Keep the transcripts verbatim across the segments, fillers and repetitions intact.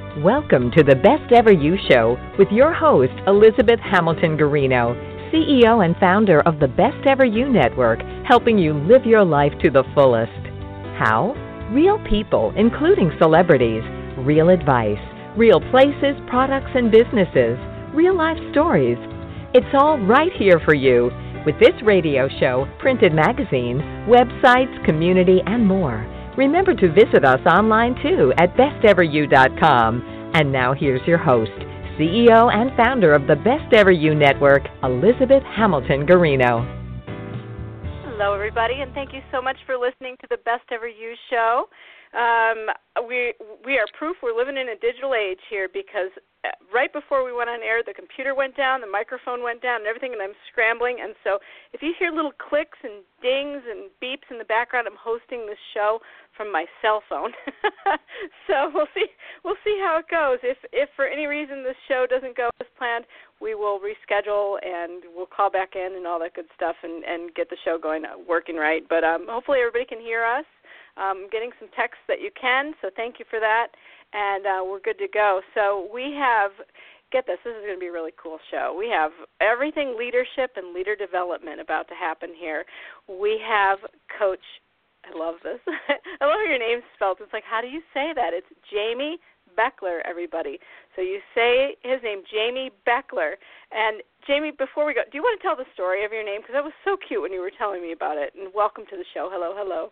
Welcome to the Best Ever You Show with your host, Elizabeth Hamilton Garino, C E O and founder of the Best Ever You Network, helping you live your life to the fullest. How? Real people, including celebrities, real advice, real places, products, and businesses, real life stories. It's all right here for you with this radio show, printed magazine, websites, community, and more. Remember to visit us online too at best ever you dot com. And now here's your host, C E O and founder of the Best Ever You Network, Elizabeth Hamilton Garino. Hello, everybody, and thank you so much for listening to the Best Ever You Show. Um, we we are proof we're living in a digital age here, because right before we went on air, the computer went down, the microphone went down, and everything, and I'm scrambling. And so if you hear little clicks and dings and beeps in the background, I'm hosting this show from my cell phone. So we'll see we'll see how it goes. If if for any reason this show doesn't go as planned, we will reschedule and we'll call back in and all that good stuff and, and get the show going, working right. But um, hopefully everybody can hear us. Um, getting some texts that you can, so thank you for that, and uh, we're good to go. So we have, get this, this is going to be a really cool show. We have everything leadership and leader development about to happen here. We have Coach, I love this, I love how your name's spelled. It's like, how do you say that? It's Jamie Beckler, everybody. So you say his name, Jamie Beckler. And Jamie, before we go, do you want to tell the story of your name? Because that was so cute when you were telling me about it. And welcome to the show. Hello, hello.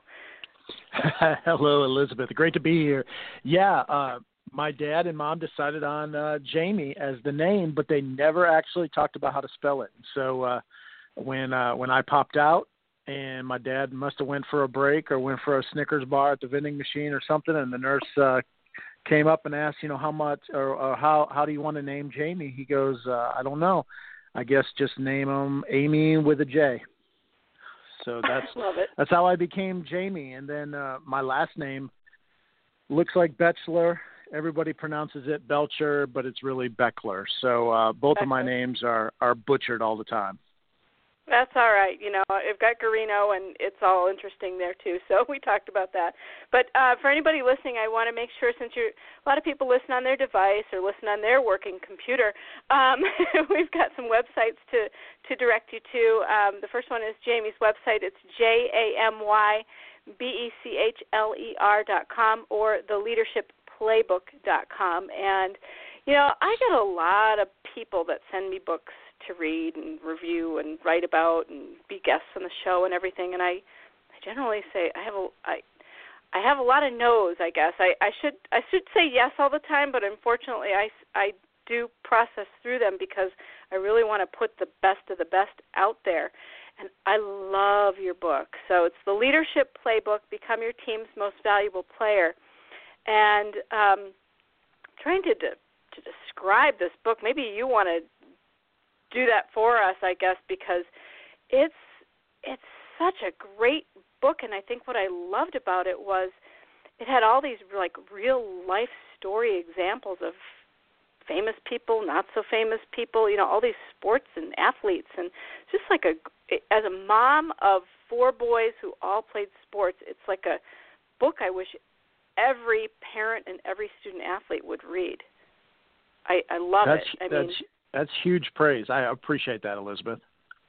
Hello, Elizabeth. Great to be here. Yeah, uh, my dad and mom decided on uh, Jamie as the name, but they never actually talked about how to spell it. So uh, when uh, when I popped out, and my dad must have went for a break or went for a Snickers bar at the vending machine or something, and the nurse uh, came up and asked, you know, how much or, or how how do you want to name Jamie? He goes, uh, I don't know. I guess just name him Amy with a J. So that's that's how I became Jamie. And then uh, my last name looks like Betchler. Everybody pronounces it Belcher, but it's really Beckler. So uh, both Beckler. Of my names are, are butchered all the time. That's all right. You know, I've got Garino, and it's all interesting there, too. So we talked about that. But uh, for anybody listening, I want to make sure, since you're, a lot of people listen on their device or listen on their working computer, um, we've got some websites to, to direct you to. Um, the first one is Jamie's website. It's J A M Y B E C H L E R dot com or the leadership playbook dot com. And, you know, I get a lot of people that send me books to read and review and write about and be guests on the show and everything, and I, I generally say I have a I, I have a lot of no's. I guess I, I should I should say yes all the time, but unfortunately I, I do process through them because I really want to put the best of the best out there, and I love your book. So it's the Leadership Playbook: Become Your Team's Most Valuable Player, and um, trying to de- to describe this book. Maybe you want to do that for us, I guess, because it's it's such a great book, and I think what I loved about it was it had all these like real life story examples of famous people, not so famous people, you know, all these sports and athletes, and just like a as a mom of four boys who all played sports, it's like a book I wish every parent and every student athlete would read. I, I love that's, it. I that's, mean. That's huge praise. I appreciate that, Elizabeth.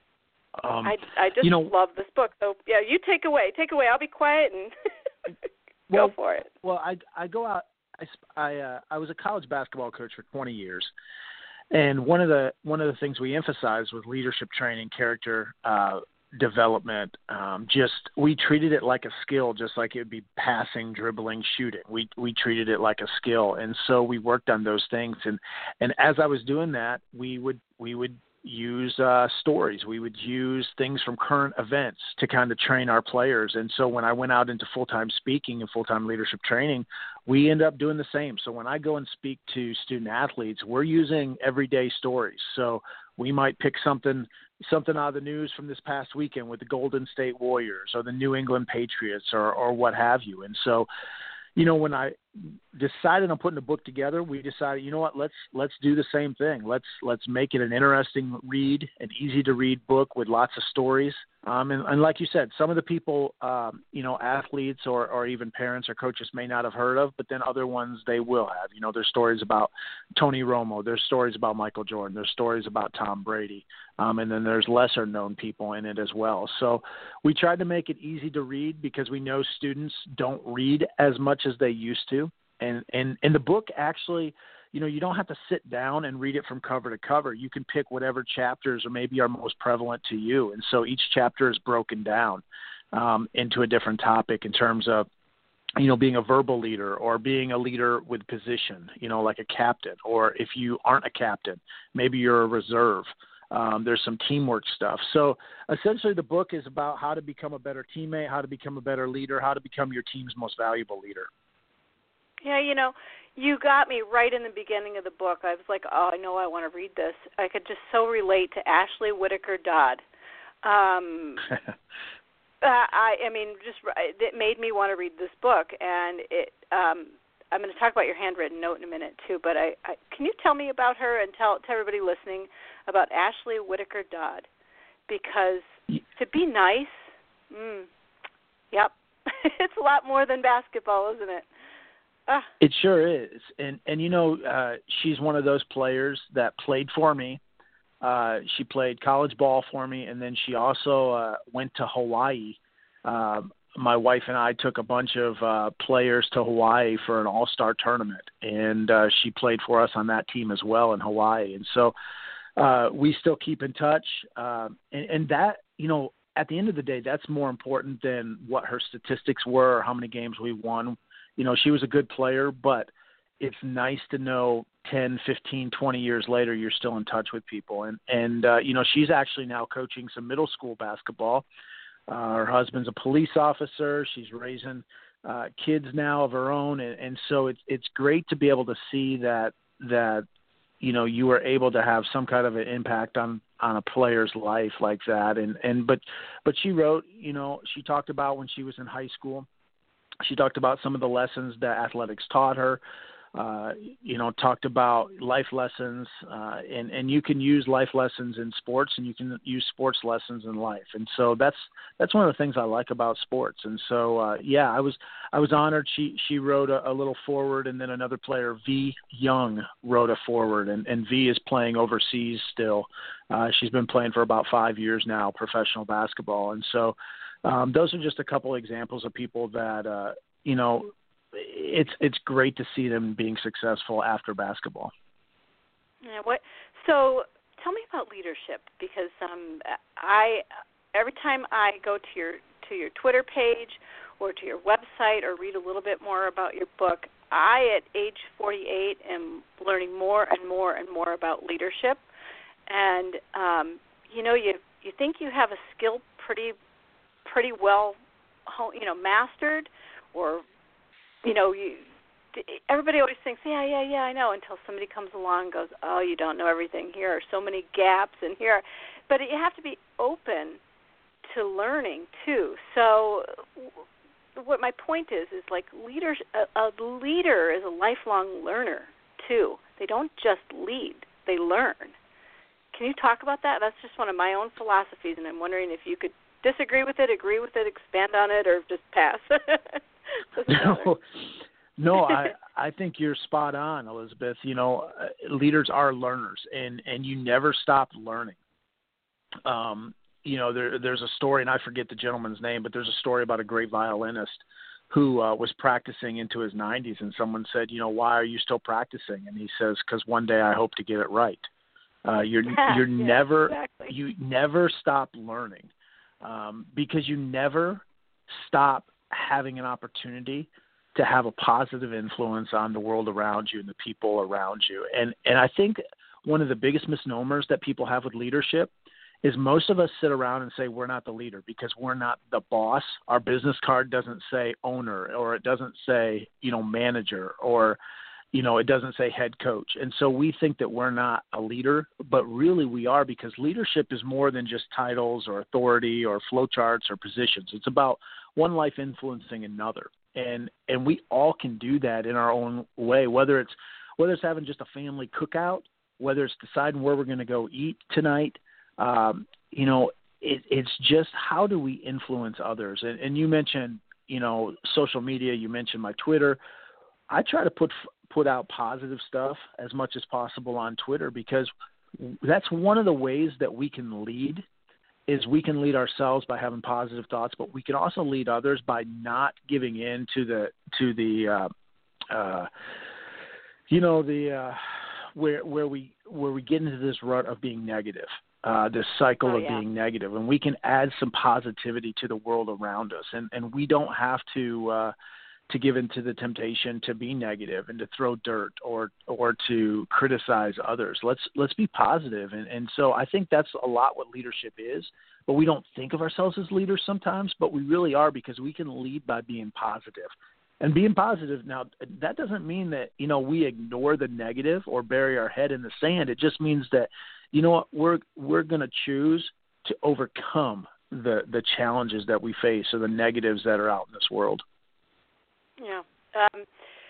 Um, I, I just you know, love this book. So, yeah, you take away. Take away. I'll be quiet and well, go for it. Well, I, I go out. I, I, uh, I was a college basketball coach for twenty years. And one of the one of the things we emphasized with leadership training, character uh, development, um, just we treated it like a skill, just like it would be passing, dribbling, shooting. We we treated it like a skill, and so we worked on those things. And and as I was doing that, we would we would use uh, stories. We would use things from current events to kind of train our players. And so when I went out into full-time speaking and full-time leadership training, we end up doing the same. So when I go and speak to student athletes, we're using everyday stories. So we might pick something something out of the news from this past weekend with the Golden State Warriors or the New England Patriots or, or what have you. And so, you know, when I decided on putting a book together, we decided, you know what, let's let's do the same thing. Let's let's make it an interesting read, an easy to read book with lots of stories. Um, and, and like you said, some of the people, um, you know, athletes or, or even parents or coaches may not have heard of, but then other ones they will have. You know, there's stories about Tony Romo, there's stories about Michael Jordan, there's stories about Tom Brady, um, and then there's lesser known people in it as well. So we tried to make it easy to read because we know students don't read as much as they used to. And, and, and the book actually, you know, you don't have to sit down and read it from cover to cover. You can pick whatever chapters or maybe are most prevalent to you. And so each chapter is broken down um, into a different topic in terms of, you know, being a verbal leader or being a leader with position, you know, like a captain, or if you aren't a captain, maybe you're a reserve. Um, there's some teamwork stuff. So essentially the book is about how to become a better teammate, how to become a better leader, how to become your team's most valuable leader. Yeah, you know, you got me right in the beginning of the book. I was like, oh, I know I want to read this. I could just so relate to Ashley Whitaker Dodd. Um, uh, I, I mean, just it made me want to read this book. And it, um, I'm going to talk about your handwritten note in a minute too. But I, I can you tell me about her and tell tell everybody listening about Ashley Whitaker Dodd? Because to be nice, mm, yep, it's a lot more than basketball, isn't it? Ah. It sure is. And, and you know, uh, she's one of those players that played for me. Uh, she played college ball for me, and then she also uh, went to Hawaii. Uh, my wife and I took a bunch of uh, players to Hawaii for an all-star tournament, and uh, she played for us on that team as well in Hawaii. And so uh, we still keep in touch. Uh, and, and that, you know, at the end of the day, that's more important than what her statistics were or how many games we won. You know, she was a good player, but it's nice to know ten, fifteen, twenty years later you're still in touch with people. And, and uh, you know, she's actually now coaching some middle school basketball. Uh, her husband's a police officer. She's raising uh, kids now of her own. And, and so it's it's great to be able to see that, that you know, you were able to have some kind of an impact on, on a player's life like that. And, and but, but she wrote, you know, she talked about when she was in high school. She talked about some of the lessons that athletics taught her, uh, you know, talked about life lessons, uh, and, and you can use life lessons in sports and you can use sports lessons in life. And so that's, that's one of the things I like about sports. And so, uh, yeah, I was, I was honored. She, she wrote a, a little forward, and then another player, V Young, wrote a forward, and, and V is playing overseas still. Uh, she's been playing for about five years now, professional basketball. And so, Um, those are just a couple examples of people that, uh, you know, it's it's great to see them being successful after basketball. Yeah. What? So tell me about leadership, because um, I every time I go to your to your Twitter page or to your website or read a little bit more about your book, I at age forty-eight am learning more and more and more about leadership. And um, you know, you you think you have a skill pretty. pretty well, you know, mastered, or, you know, you, everybody always thinks, yeah, yeah, yeah, I know, until somebody comes along and goes, oh, you don't know everything. Here are so many gaps in here. But you have to be open to learning, too. So what my point is, is like leaders, a, a leader is a lifelong learner, too. They don't just lead, they learn. Can you talk about that? That's just one of my own philosophies, and I'm wondering if you could disagree with it, agree with it, expand on it, or just pass. no, no I, I think you're spot on, Elizabeth. You know, uh, leaders are learners, and, and you never stop learning. Um, you know, there, there's a story, and I forget the gentleman's name, but there's a story about a great violinist who uh, was practicing into his nineties, and someone said, you know, why are you still practicing? And he says, because one day I hope to get it right. Uh, you're yeah, you're yeah, never exactly. you never stop learning. Um, because you never stop having an opportunity to have a positive influence on the world around you and the people around you. And and I think one of the biggest misnomers that people have with leadership is most of us sit around and say we're not the leader because we're not the boss. Our business card doesn't say owner, or it doesn't say, you know, manager, or you know, it doesn't say head coach. And so we think that we're not a leader, but really we are, because leadership is more than just titles or authority or flowcharts or positions. It's about one life influencing another. and and we all can do that in our own way. Whether it's whether it's having just a family cookout, whether it's deciding where we're going to go eat tonight, um, you know, it, it's just how do we influence others? And, and you mentioned, you know, social media. You mentioned my Twitter. I try to put put out positive stuff as much as possible on Twitter, because that's one of the ways that we can lead. Is we can lead ourselves by having positive thoughts, but we can also lead others by not giving in to the to the uh, uh, you know the uh, where where we where we get into this rut of being negative, uh, this cycle oh, of yeah. being negative, and we can add some positivity to the world around us, and and we don't have to. Uh, to give into the temptation to be negative and to throw dirt or or to criticize others. Let's let's be positive. And, and so I think that's a lot what leadership is, but we don't think of ourselves as leaders sometimes, but we really are, because we can lead by being positive. And being positive, now, that doesn't mean that, you know, we ignore the negative or bury our head in the sand. It just means that, you know what, we're we're going to choose to overcome the the challenges that we face or the negatives that are out in this world. Yeah. Um,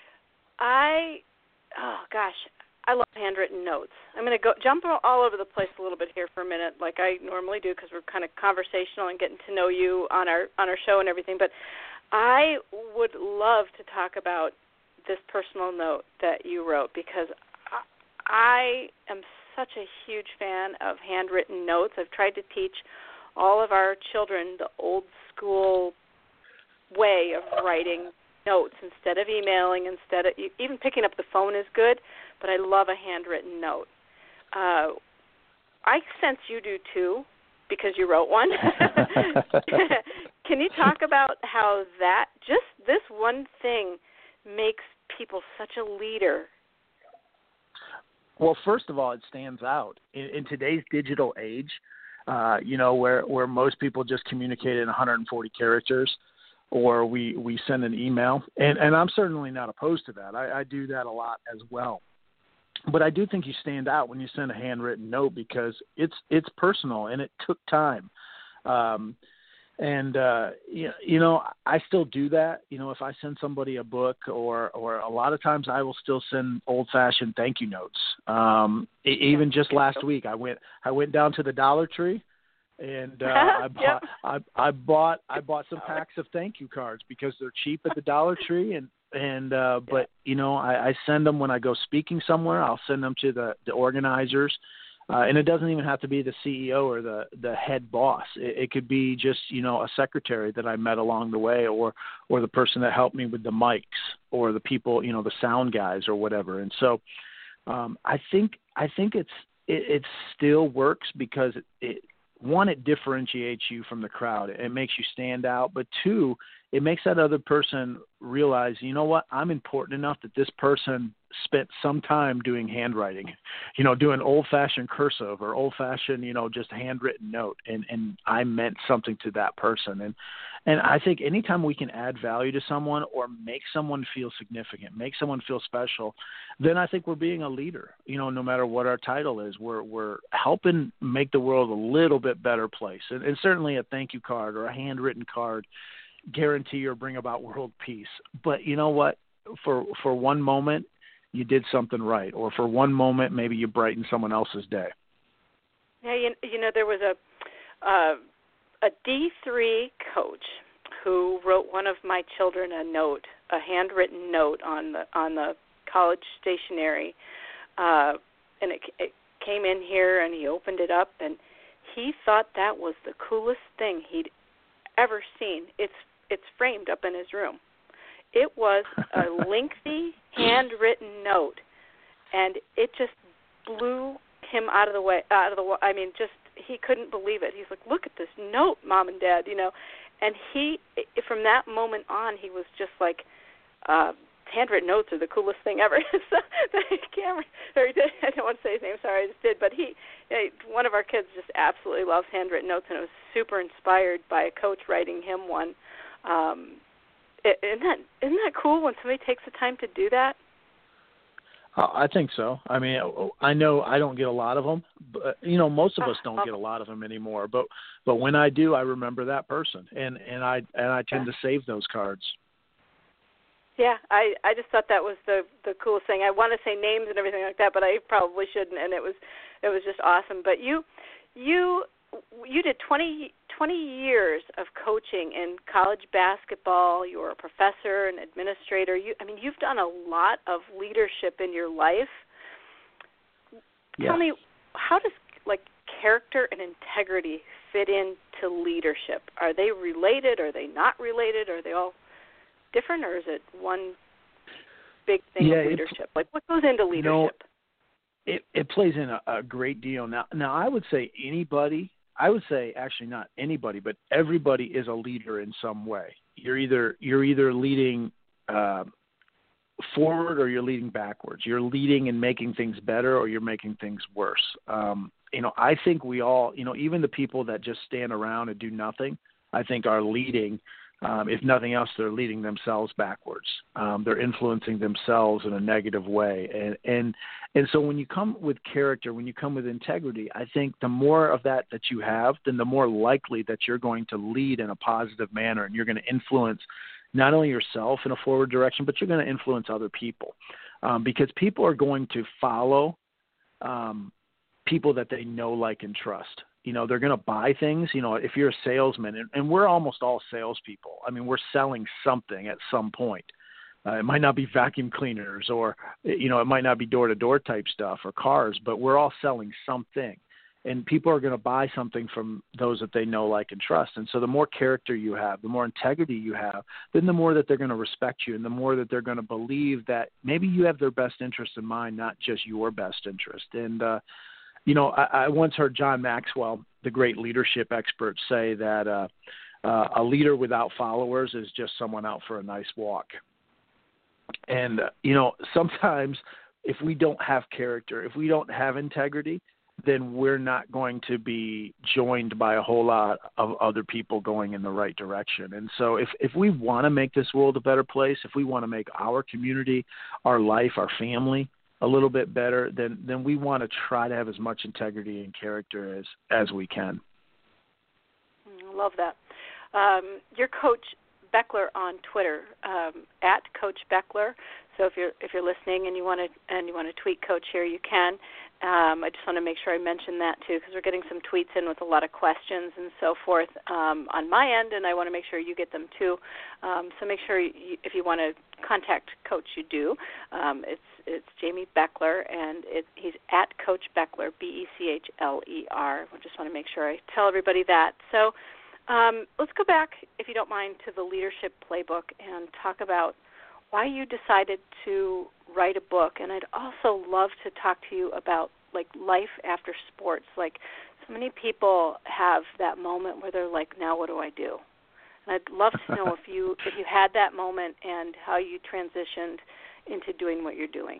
I, oh, gosh, I love handwritten notes. I'm going to go jump all over the place a little bit here for a minute, like I normally do, because we're kind of conversational and getting to know you on our on our show and everything. But I would love to talk about this personal note that you wrote, because I am such a huge fan of handwritten notes. I've tried to teach all of our children the old school way of writing notes instead of emailing, instead of even picking up the phone is good, but I love a handwritten note. Uh, I sense you do too, because you wrote one. Can you talk about how that, just this one thing, makes people such a leader? Well, first of all, it stands out. In, in today's digital age, uh, you know, where, where most people just communicate in one hundred forty characters, or we, we send an email. And, and I'm certainly not opposed to that. I, I do that a lot as well. But I do think you stand out when you send a handwritten note, because it's it's personal and it took time. Um, and, uh, you, you know, I still do that. You know, if I send somebody a book, or, or a lot of times I will still send old-fashioned thank you notes. Um, even just last week, I went I went down to the Dollar Tree. And uh, I bought yep. I, I bought I bought some packs of thank you cards, because they're cheap at the Dollar Tree, and and uh, but you know I, I send them when I go speaking somewhere. I'll send them to the, the organizers, uh, and it doesn't even have to be the C E O or the, the head boss. It, it could be just you know a secretary that I met along the way, or or the person that helped me with the mics, or the people you know the sound guys or whatever. And so um, I think I think it's it, it still works, because it, it one, it differentiates you from the crowd. It makes you stand out. But two, it makes that other person realize, you know what, I'm important enough that this person spent some time doing handwriting, you know, doing old-fashioned cursive or old-fashioned, you know, just handwritten note. And, and I meant something to that person. And, and I think anytime we can add value to someone or make someone feel significant, make someone feel special, then I think we're being a leader, you know, no matter what our title is. We're, we're helping make the world a little bit better place. And, and certainly a thank you card or a handwritten card guarantee or bring about world peace. But you know what? For for one moment, you did something right, or for one moment, maybe you brightened someone else's day. Yeah, you, you know, there was a uh, a D three coach who wrote one of my children a note, a handwritten note on the on the college stationery, uh, and it, it came in here, and he opened it up, and he thought that was the coolest thing he'd ever seen. It's it's framed up in his room. It was a lengthy handwritten note, and it just blew him out of the way. Out of the, I mean, just he couldn't believe it. He's like, "Look at this note, Mom and Dad," you know. And he, from that moment on, he was just like, uh, "Handwritten notes are the coolest thing ever." So the camera, or he did, I don't want to say his name. Sorry, I just did. But he, one of our kids, just absolutely loves handwritten notes, and it was super inspired by a coach writing him one. Um, Isn't that isn't that cool when somebody takes the time to do that? I think so. I mean, I know I don't get a lot of them, but you know, most of us don't get a lot of them anymore. But but when I do, I remember that person, and, and I and I tend to save those cards. Yeah, I, I just thought that was the the coolest thing. I want to say names and everything like that, but I probably shouldn't. And it was it was just awesome. But you you you did twenty, twenty years of coaching in college basketball. You were a professor and administrator. You I mean, you've done a lot of leadership in your life. Yeah. Tell me, how does like character and integrity fit into leadership? Are they related? Are they not related? Are they all different, or is it one big thing yeah, of leadership? Like, what goes into leadership? You know, it, it plays in a, a great deal. Now, now, I would say anybody, I would say actually not anybody, but everybody is a leader in some way. You're either you're either leading uh, forward or you're leading backwards. You're leading and making things better, or you're making things worse. Um, you know, I think we all, you know, even the people that just stand around and do nothing, I think are leading. Um, if nothing else, they're leading themselves backwards. Um, they're influencing themselves in a negative way. And, and and so when you come with character, when you come with integrity, I think the more of that that you have, then the more likely that you're going to lead in a positive manner, and you're going to influence not only yourself in a forward direction, but you're going to influence other people. Um, because people are going to follow um, people that they know, like, and trust. You know, they're going to buy things. You know, if you're a salesman, and, and we're almost all salespeople. I mean, we're selling something at some point. Uh, it might not be vacuum cleaners, or, you know, it might not be door-to-door type stuff or cars, but we're all selling something. And people are going to buy something from those that they know, like, and trust. And so the more character you have, the more integrity you have, then the more that they're going to respect you, and the more that they're going to believe that maybe you have their best interest in mind, not just your best interest. And, uh, You know, I, I once heard John Maxwell, the great leadership expert, say that uh, uh, a leader without followers is just someone out for a nice walk. And, uh, you know, sometimes if we don't have character, if we don't have integrity, then we're not going to be joined by a whole lot of other people going in the right direction. And so if, if we want to make this world a better place, if we want to make our community, our life, our family a little bit better, then then we want to try to have as much integrity and character as, as we can. I love that. Um, your Coach Beckler on Twitter, um, at Coach Beckler. So if you're if you're listening and you want to and you want to tweet Coach here, you can. Um, I just want to make sure I mention that too, because we're getting some tweets in with a lot of questions and so forth um, on my end, and I want to make sure you get them too. Um, so make sure you, if you want to contact Coach, you do. Um, it's it's Jamie Beckler, and it, he's at Coach Beckler, B E C H L E R. I just want to make sure I tell everybody that. So um, let's go back, if you don't mind, to the Leadership Playbook and talk about why you decided to write a book. And I'd also love to talk to you about, like, life after sports. Like, so many people have that moment where they're like, now what do I do? And I'd love to know if you if you had that moment and how you transitioned into doing what you're doing.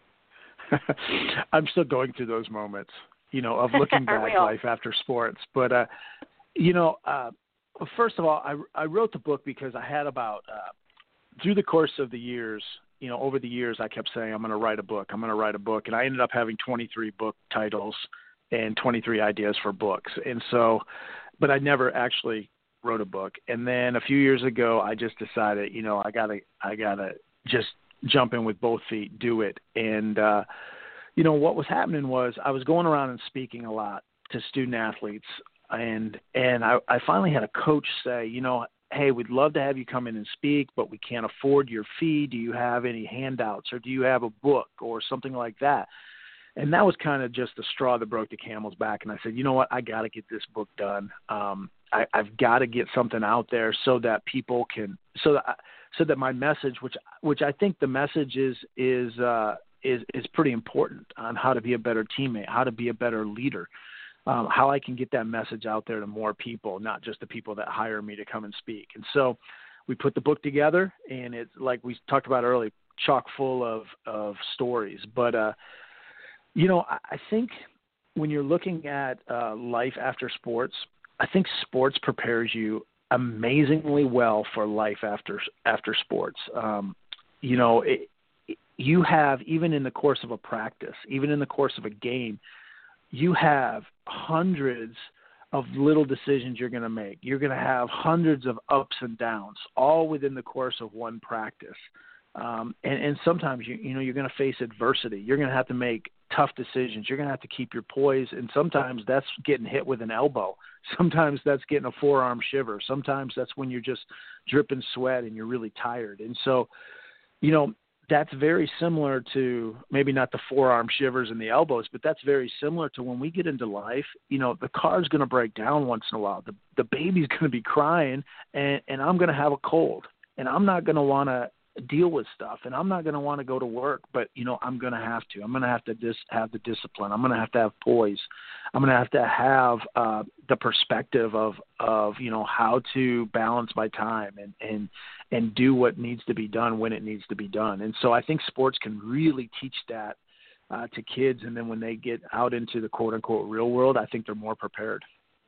I'm still going through those moments, you know, of looking back life after sports. But, uh, you know, uh, first of all, I, I wrote the book because I had about uh, – through the course of the years, you know, over the years, I kept saying, I'm going to write a book. I'm going to write a book. And I ended up having twenty-three book titles and twenty-three ideas for books. And so, but I never actually wrote a book. And then a few years ago, I just decided, you know, I gotta, I gotta just jump in with both feet, do it. And, uh, you know, what was happening was I was going around and speaking a lot to student athletes. And, and I, I finally had a coach say, you know, hey, we'd love to have you come in and speak, but we can't afford your fee. Do you have any handouts, or do you have a book or something like that? And that was kind of just the straw that broke the camel's back. And I said, you know what, I got to get this book done. Um, I, I've got to get something out there so that people can, so that, so that my message, which, which I think the message is, is, uh, is, is pretty important on how to be a better teammate, how to be a better leader. Um, how I can get that message out there to more people, not just the people that hire me to come and speak. And so we put the book together, and it's like we talked about earlier, chock full of, of stories. But, uh, you know, I, I think when you're looking at uh, life after sports, I think sports prepares you amazingly well for life after after sports. Um, you know, it, you have, even in the course of a practice, even in the course of a game, you have hundreds of little decisions you're going to make. You're going to have hundreds of ups and downs, all within the course of one practice. Um, and, and sometimes, you, you know, you're going to face adversity. You're going to have to make tough decisions. You're going to have to keep your poise. And sometimes that's getting hit with an elbow. Sometimes that's getting a forearm shiver. Sometimes that's when you're just dripping sweat and you're really tired. And so, you know, that's very similar to maybe not the forearm shivers and the elbows, but that's very similar to when we get into life. You know, the car's going to break down once in a while. The, the baby's going to be crying, and, and I'm going to have a cold, and I'm not going to want to deal with stuff, and I'm not going to want to go to work, but, you know, I'm going to have to. I'm going to have to dis- have the discipline. I'm going to have to have poise. I'm going to have to have uh, the perspective of, of, you know, how to balance my time and, and, and do what needs to be done when it needs to be done. And so I think sports can really teach that uh, to kids, and then when they get out into the quote-unquote real world, I think they're more prepared.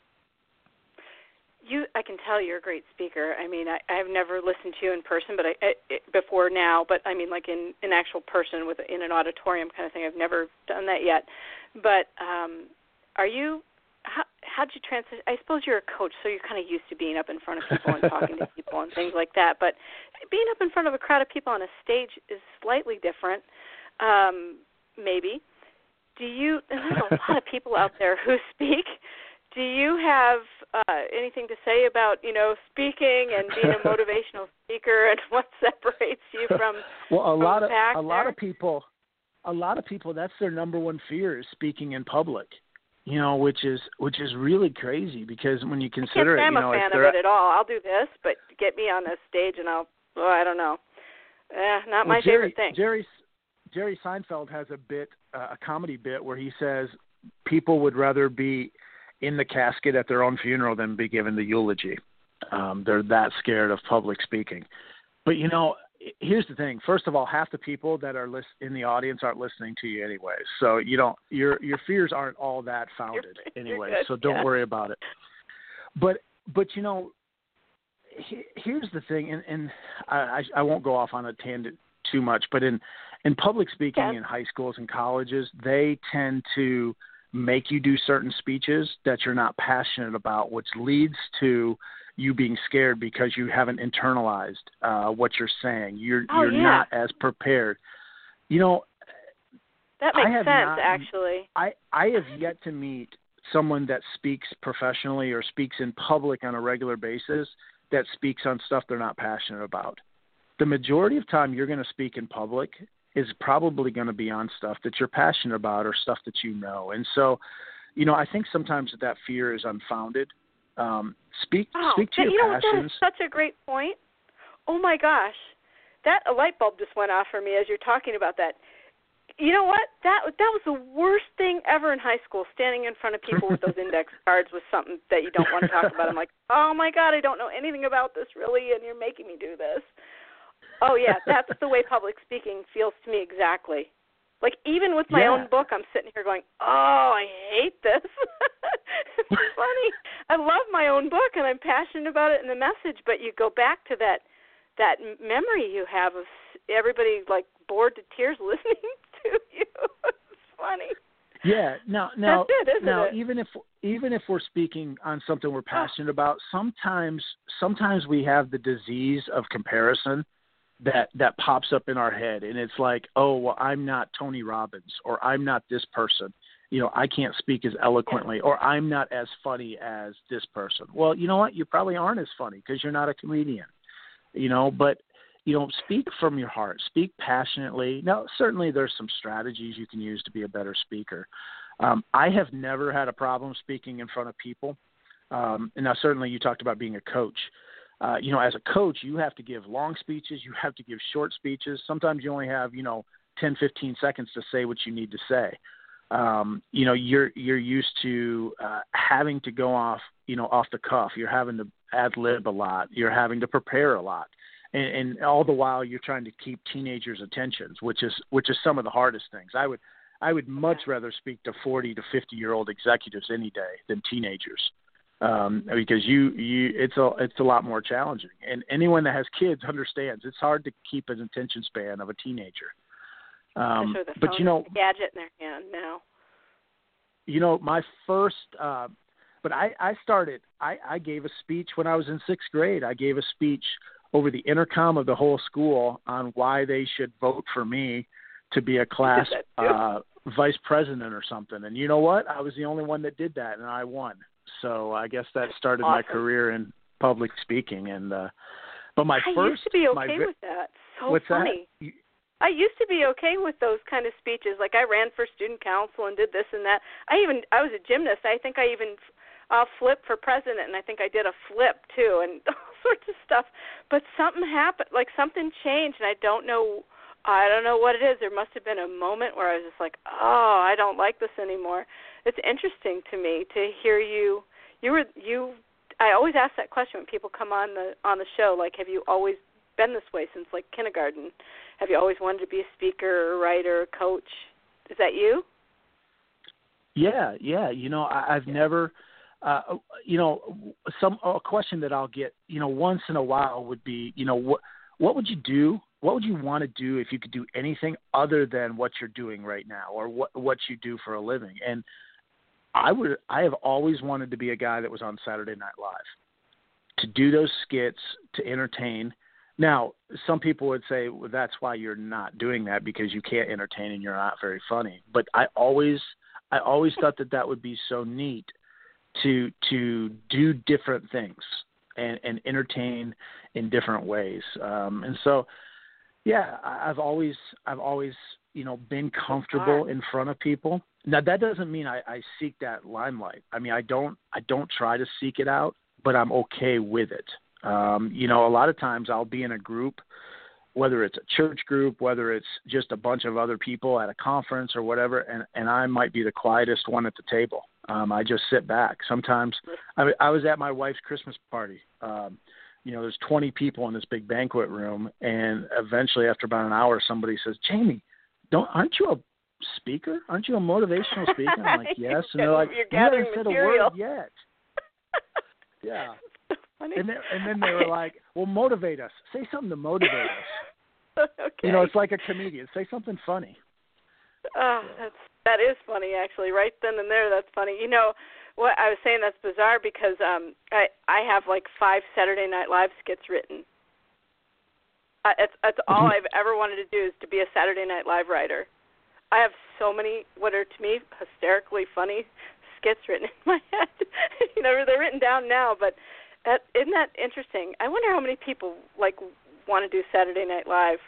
You, I can tell you're a great speaker. I mean, I, I've never listened to you in person, but I, I before now. But I mean, like in an actual person with in an auditorium kind of thing. I've never done that yet. But um, are you? How how'd you transition? I suppose you're a coach, so you're kind of used to being up in front of people and talking to people and things like that. But being up in front of a crowd of people on a stage is slightly different, um, maybe. Do you? And there's a lot of people out there who speak. Do you have uh, anything to say about, you know, speaking and being a motivational speaker and what separates you from well, a from lot the of pack a there? lot of people, a lot of people, that's their number one fear is speaking in public. You know, which is which is really crazy because when you consider I can't say it, you I'm know, a fan if of it at all. I'll do this, but get me on this stage and I'll, oh, I don't know, eh, not well, my Jerry, favorite thing. Jerry Jerry Seinfeld has a bit, uh, a comedy bit where he says people would rather be in the casket at their own funeral than be given the eulogy. Um, they're that scared of public speaking. But, you know, here's the thing. First of all, half the people that are list- in the audience aren't listening to you anyway. So you don't, your, your fears aren't all that founded anyway. So don't yeah. worry about it. But, but, you know, he, here's the thing, and, and I, I won't go off on a tangent too much, but in, in public speaking yeah. in high schools and colleges, they tend to make you do certain speeches that you're not passionate about, which leads to you being scared because you haven't internalized uh, what you're saying. You're oh, you're yeah. not as prepared. You know, that makes I have sense, not, actually. I, I have yet to meet someone that speaks professionally or speaks in public on a regular basis that speaks on stuff they're not passionate about. The majority of time you're going to speak in public is probably going to be on stuff that you're passionate about or stuff that you know. And so, you know, I think sometimes that, that fear is unfounded. Um, speak oh, speak to that, your you know what, passions. that is such a great point. Oh, my gosh. That a light bulb just went off for me as you're talking about that. You know what? That that was the worst thing ever in high school, standing in front of people with those index cards with something that you don't want to talk about. I'm like, oh, my God, I don't know anything about this really, and you're making me do this. Oh, yeah, that's the way public speaking feels to me exactly. Like, even with my yeah. own book, I'm sitting here going, oh, I hate this. It's funny. I love my own book, and I'm passionate about it and the message, but you go back to that that memory you have of everybody, like, bored to tears listening to you. It's funny. Yeah. Now, now, That's it, isn't now, it? even if even if we're speaking on something we're passionate oh. about, sometimes sometimes we have the disease of comparison that that pops up in our head, and it's like, oh, well, I'm not Tony Robbins, or I'm not this person. You know, I can't speak as eloquently, yeah. or I'm not as funny as this person. Well, you know what? You probably aren't as funny because you're not a comedian. You know, but you know, speak from your heart, speak passionately. Now, certainly there's some strategies you can use to be a better speaker. Um, I have never had a problem speaking in front of people. Um, and now, certainly, you talked about being a coach. Uh, you know, as a coach, you have to give long speeches. You have to give short speeches. Sometimes you only have, you know, ten, fifteen seconds to say what you need to say. Um, you know, you're, you're used to uh, having to go off, you know, off the cuff. You're having to ad lib a lot. You're having to prepare a lot. And, and all the while you're trying to keep teenagers' attentions, which is, which is some of the hardest things. I would, I would much rather speak to forty to fifty year old executives any day than teenagers. Um, because you, you, it's a, it's a lot more challenging. And anyone that has kids understands it's hard to keep an attention span of a teenager. Um, sure the but phone you know, is a gadget in their hand now. You know, my first, uh, but I, I started, I, I gave a speech when I was in sixth grade. I gave a speech over the intercom of the whole school on why they should vote for me to be a class uh, vice president or something. And you know what? I was the only one that did that, and I won. So I guess that started awesome. my career in public speaking. And uh, but my I first, used to be okay my, with that. So what's funny. That? I used to be okay with those kind of speeches. Like I ran for student council and did this and that. I even I was a gymnast. I think I even uh, flipped for president, and I think I did a flip too, and all sorts of stuff. But something happened, like something changed, and I don't know. I don't know what it is. There must have been a moment where I was just like, oh, I don't like this anymore. It's interesting to me to hear you. You were you. I always ask that question when people come on the on the show. Like, have you always been this way since like kindergarten? Have you always wanted to be a speaker, or writer, or coach? Is that you? Yeah, yeah. You know, I, I've never. Uh, you know, some a question that I'll get, you know, once in a while would be, you know, what what would you do? What would you want to do if you could do anything other than what you're doing right now, or what what you do for a living? And I would, I have always wanted to be a guy that was on Saturday Night Live, to do those skits, to entertain. Now, some people would say, well, that's why you're not doing that, because you can't entertain and you're not very funny. But I always, I always thought that that would be so neat to to do different things and, and entertain in different ways. Um, and so, yeah, I've always, I've always, you know, been comfortable in front of people. Now, that doesn't mean I, I seek that limelight. I mean, I don't, I don't try to seek it out, but I'm okay with it. Um, you know, a lot of times I'll be in a group, whether it's a church group, whether it's just a bunch of other people at a conference or whatever, and, and I might be the quietest one at the table. Um, I just sit back. Sometimes I, I was at my wife's Christmas party. Um, you know, there's twenty people in this big banquet room, and eventually after about an hour, somebody says, Jamie, don't, aren't you a speaker? Aren't you a motivational speaker? I'm like, yes. And they're like, you haven't said a word yet. Yeah. And then, and then they were like, well, motivate us. Say something to motivate us. Okay. You know, it's like a comedian. Say something funny. Oh, that's, that is funny, actually. Right then and there, that's funny. You know, what I was saying, that's bizarre because um, I, I have like five Saturday Night Live skits written. Uh, it's, that's all I've ever wanted to do is to be a Saturday Night Live writer. I have so many, what are to me hysterically funny skits written in my head. You know, they're written down now, but that, isn't that interesting? I wonder how many people like want to do Saturday Night Live,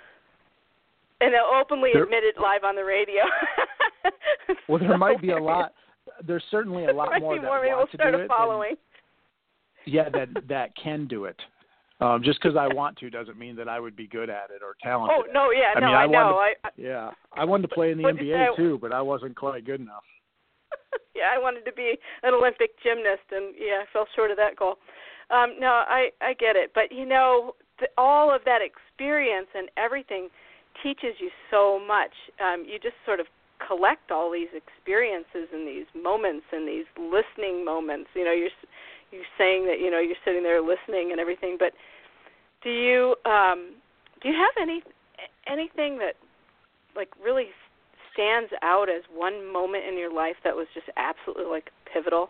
and they'll openly there, admit it live on the radio. Well, there so might be a lot. There's certainly a lot there more might be that more want to do start it. Following. And, yeah, that that can do it. Um, just because I want to doesn't mean that I would be good at it or talented. Oh no, yeah, I no, mean, I, I know. To, I, I, yeah, I wanted to play in the N B A too, but I wasn't quite good enough. Yeah, I wanted to be an Olympic gymnast, and yeah, I fell short of that goal. Um, no, I I get it, but you know, the, all of that experience and everything teaches you so much. Um, you just sort of collect all these experiences and these moments and these listening moments. You know, you're you're saying that you know you're sitting there listening and everything, but do you um, do you have any anything that like really stands out as one moment in your life that was just absolutely like pivotal?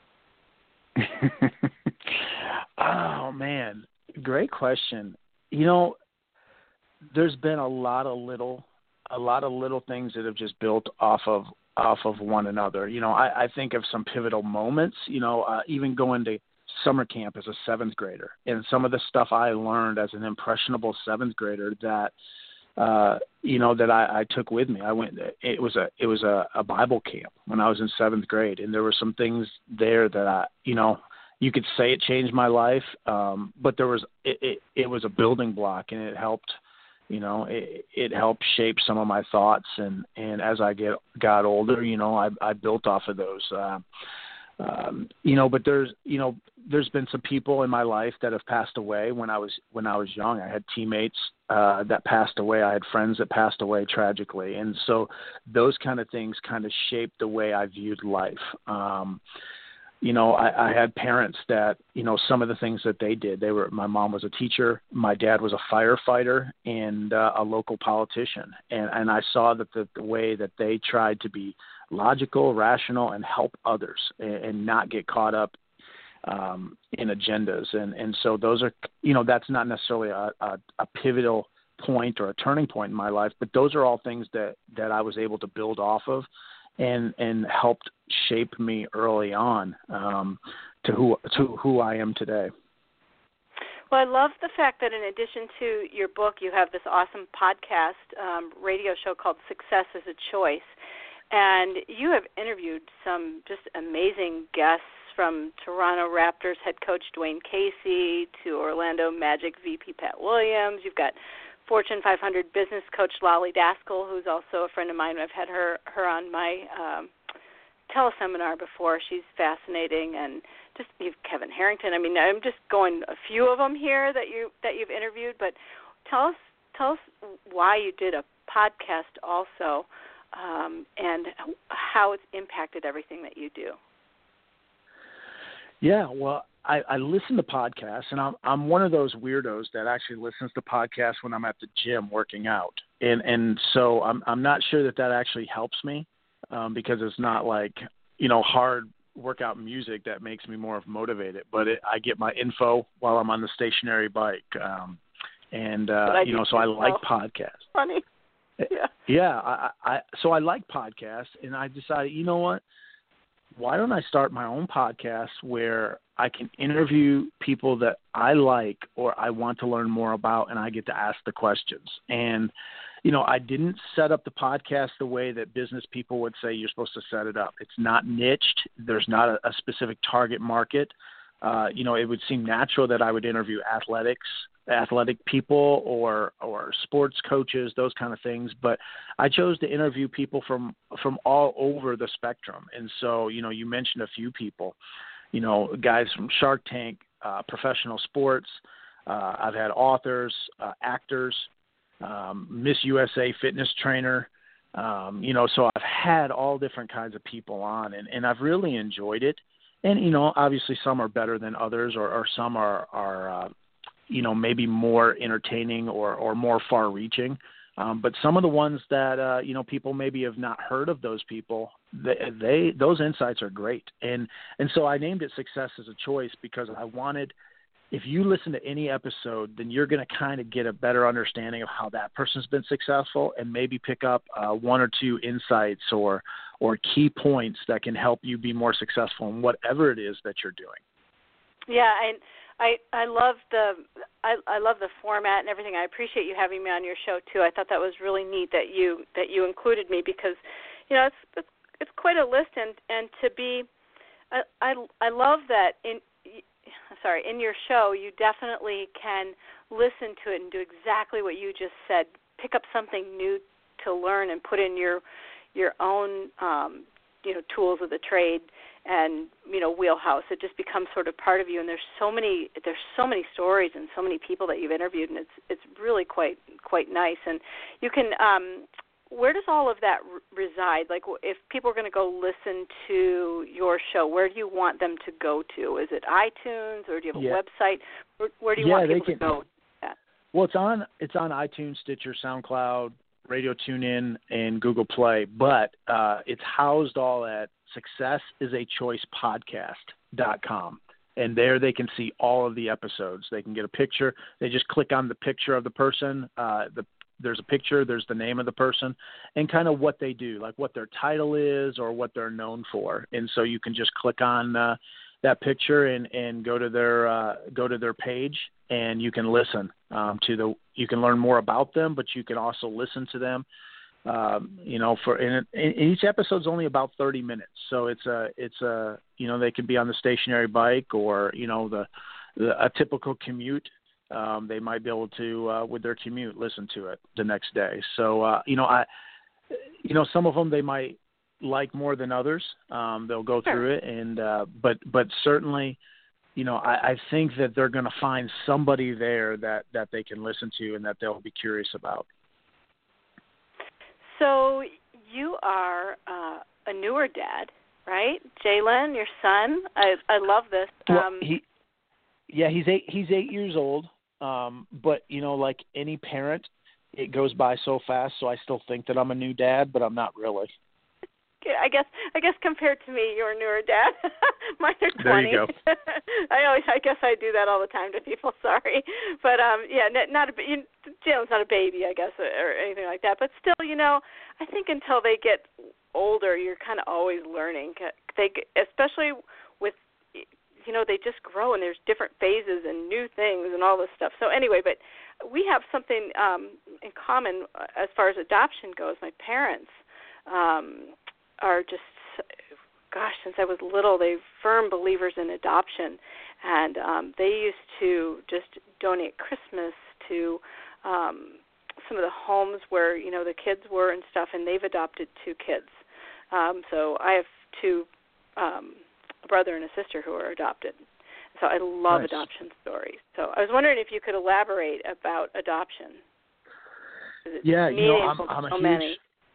Oh man, great question. You know, there's been a lot of little, a lot of little things that have just built off of off of one another. You know, I, I think of some pivotal moments. You know, uh, even going to summer camp as a seventh grader, and some of the stuff I learned as an impressionable seventh grader that, uh, you know, that I, I took with me. I went. It was a it was a, a Bible camp when I was in seventh grade, and there were some things there that I, you know. You could say it changed my life, um, but there was it, it, it was a building block, and it helped, you know, it, it helped shape some of my thoughts. And, and as I get got older, you know, I, I built off of those, uh, um, you know. But there's, you know, there's been some people in my life that have passed away when I was when I was young. I had teammates uh, that passed away. I had friends that passed away tragically, and so those kind of things kind of shaped the way I viewed life. Um, You know, I, I had parents that, you know, some of the things that they did, they were, my mom was a teacher, my dad was a firefighter and uh, a local politician. And, and I saw that the, the way that they tried to be logical, rational, and help others and, and not get caught up um, in agendas. And, and so those are, you know, that's not necessarily a, a, a pivotal point or a turning point in my life, but those are all things that, that I was able to build off of and, and helped shape me early on um, to who, to who I am today. Well, I love the fact that in addition to your book, you have this awesome podcast um, radio show called Success is a Choice. And you have interviewed some just amazing guests, from Toronto Raptors head coach Dwayne Casey to Orlando Magic V P Pat Williams. You've got Fortune five hundred business coach Lolly Daskal, who's also a friend of mine. I've had her, her on my um, teleseminar before. She's fascinating. And just you've Kevin Harrington. I mean, I'm just going a few of them here that you that you've interviewed. But tell us tell us why you did a podcast also, um, and how it's impacted everything that you do. Yeah, well, I, I listen to podcasts, and I'm I'm one of those weirdos that actually listens to podcasts when I'm at the gym working out, and and so I'm I'm not sure that that actually helps me um, because it's not like you know hard workout music that makes me more motivated, but it, I get my info while I'm on the stationary bike, um, and uh, you know so I like podcasts. Funny, yeah, yeah. I, I so I like podcasts, and I decided, you know what. Why don't I start my own podcast where I can interview people that I like or I want to learn more about, and I get to ask the questions. And, you know, I didn't set up the podcast the way that business people would say you're supposed to set it up. It's not niched. There's not a, a specific target market. Uh, you know, it would seem natural that I would interview athletics, athletic people or or sports coaches, those kind of things. But I chose to interview people from from all over the spectrum. And so, you know, you mentioned a few people, you know, guys from Shark Tank, uh, professional sports. Uh, I've had authors, uh, actors, um, Miss U S A fitness trainer. Um, you know, so I've had all different kinds of people on, and, and I've really enjoyed it. And, you know, obviously some are better than others, or, or some are, are uh, you know, maybe more entertaining or, or more far-reaching. Um, but some of the ones that, uh, you know, people maybe have not heard of those people, they, they those insights are great. And and so I named it Success as a Choice because I wanted, if you listen to any episode, then you're going to kind of get a better understanding of how that person's been successful and maybe pick up uh, one or two insights or or key points that can help you be more successful in whatever it is that you're doing. Yeah, and I I love the I, I love the format and everything. I appreciate you having me on your show too. I thought that was really neat that you that you included me because, you know, it's it's, it's quite a list, and, and to be I, I I love that in sorry in your show you definitely can listen to it and do exactly what you just said. Pick up something new to learn and put in your your own um, you know tools of the trade and, you know, wheelhouse. It just becomes sort of part of you. And there's so many, there's so many stories and so many people that you've interviewed, and it's it's really quite quite nice. And you can, um, where does all of that r- reside? Like, if people are going to go listen to your show, where do you want them to go to? Is it iTunes, or do you have a yeah. website? Where, where do you yeah, want people can, to go? Yeah. Well, it's on it's on iTunes, Stitcher, SoundCloud, Radio TuneIn, and Google Play, but uh, it's housed all at success is a choice podcast dot com. And there they can see all of the episodes. They can get a picture. They just click on the picture of the person. Uh, the, there's a picture. There's the name of the person and kind of what they do, like what their title is or what they're known for. And so you can just click on uh, that picture and, and go to their uh, go to their page, and you can listen um, to the. You can learn more about them, but you can also listen to them. Um, you know, for and, and each episode's only about thirty minutes, so it's a it's a you know they can be on the stationary bike or you know the, the a typical commute. Um, they might be able to uh, with their commute listen to it the next day. So uh, you know I you know some of them they might like more than others. Um, they'll go sure. through it, and uh, but but certainly. You know, I, I think that they're going to find somebody there that, that they can listen to and that they'll be curious about. So you are uh, a newer dad, right? Jalen, your son. I I love this. Well, Um, he, yeah, he's eight. He's eight years old. Um, but you know, like any parent, it goes by so fast. So I still think that I'm a new dad, but I'm not really. I guess I guess compared to me, you're a newer dad. Mine are twenty. There you go. I always I guess I do that all the time to people. Sorry, but um, yeah, not, not a you, Jalen's not a baby, I guess, or anything like that. But still, you know, I think until they get older, you're kind of always learning. They, especially with, you know, they just grow and there's different phases and new things and all this stuff. So anyway, but we have something um, in common as far as adoption goes. My parents. Um, are just, gosh, since I was little, they're firm believers in adoption. And um, they used to just donate Christmas to um, some of the homes where, you know, the kids were and stuff, and they've adopted two kids. Um, so I have two, um, a brother and a sister who are adopted. So I love nice. adoption stories. So I was wondering if you could elaborate about adoption. Yeah, you know, I'm, I'm a so huge... many.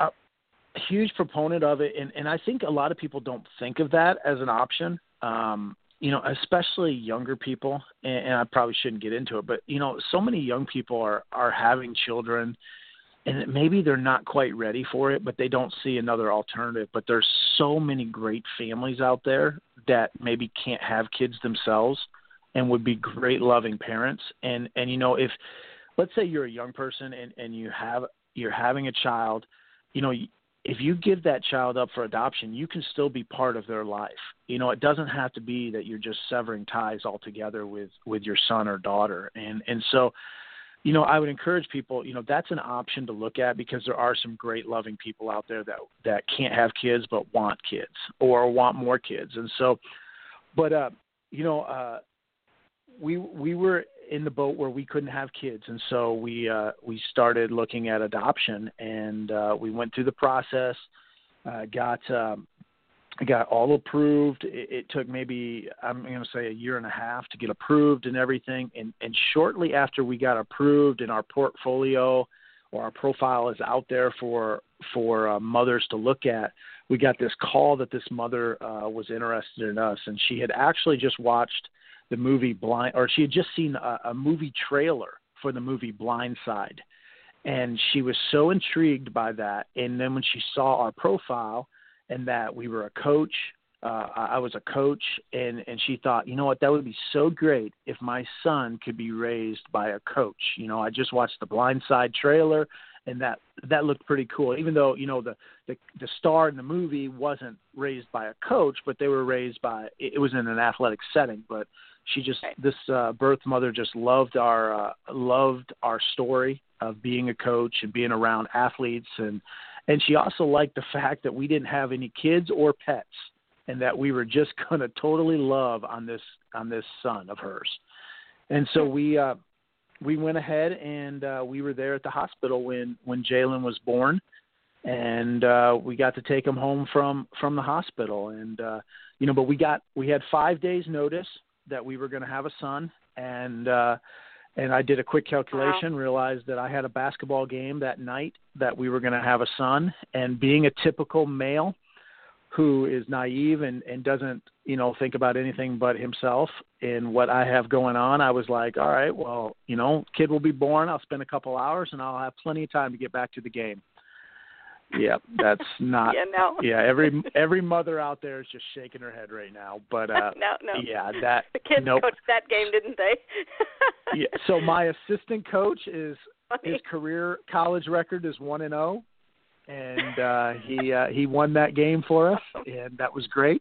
huge proponent of it, and, and I think a lot of people don't think of that as an option, um, you know, especially younger people, and, and I probably shouldn't get into it, but, you know, so many young people are, are having children, and maybe they're not quite ready for it, but they don't see another alternative. But there's so many great families out there that maybe can't have kids themselves and would be great loving parents. And, and you know, if, let's say you're a young person and, and you have, you're having a child, you know, if you give that child up for adoption, you can still be part of their life. You know, it doesn't have to be that you're just severing ties altogether with, with your son or daughter. And, and so, you know, I would encourage people, you know, that's an option to look at, because there are some great loving people out there that, that can't have kids but want kids or want more kids. And so, but, uh, you know, uh, we, we were in the boat where we couldn't have kids. And so we, uh, we started looking at adoption, and, uh, we went through the process, uh, got, um, got all approved. It, it took maybe, I'm going to say a year and a half to get approved and everything. And, and shortly after we got approved and our portfolio or our profile is out there for, for uh, mothers to look at, we got this call that this mother, uh, was interested in us. And she had actually just watched the movie Blind, or she had just seen a, a movie trailer for the movie Blindside. And she was so intrigued by that. And then when she saw our profile and that we were a coach, uh, I was a coach, and, and she thought, you know what, that would be so great if my son could be raised by a coach. You know, I just watched the Blindside trailer, and that, that looked pretty cool, even though, you know, the, the, the star in the movie wasn't raised by a coach, but they were raised by, it was in an athletic setting, but she just, this uh, birth mother just loved our, uh, loved our story of being a coach and being around athletes. And, and she also liked the fact that we didn't have any kids or pets, and that we were just going to totally love on this, on this son of hers. And so we, uh, we went ahead and uh, we were there at the hospital when, when Jalen was born, and uh, we got to take him home from, from the hospital. And, uh, you know, but we got, we had five days notice that we were going to have a son. And, uh, and I did a quick calculation, wow. realized that I had a basketball game that night that we were going to have a son. And being a typical male who is naive and, and doesn't, you know, think about anything but himself and what I have going on, I was like, all right, well, you know, kid will be born. I'll spend a couple hours and I'll have plenty of time to get back to the game. Yeah, that's not. yeah, no. yeah, every every mother out there is just shaking her head right now. But uh, no, no. yeah, that the kids nope. coached that game, didn't they? yeah. So my assistant coach is Funny. his career college record is one and zero, and uh, he uh, he won that game for us, and that was great.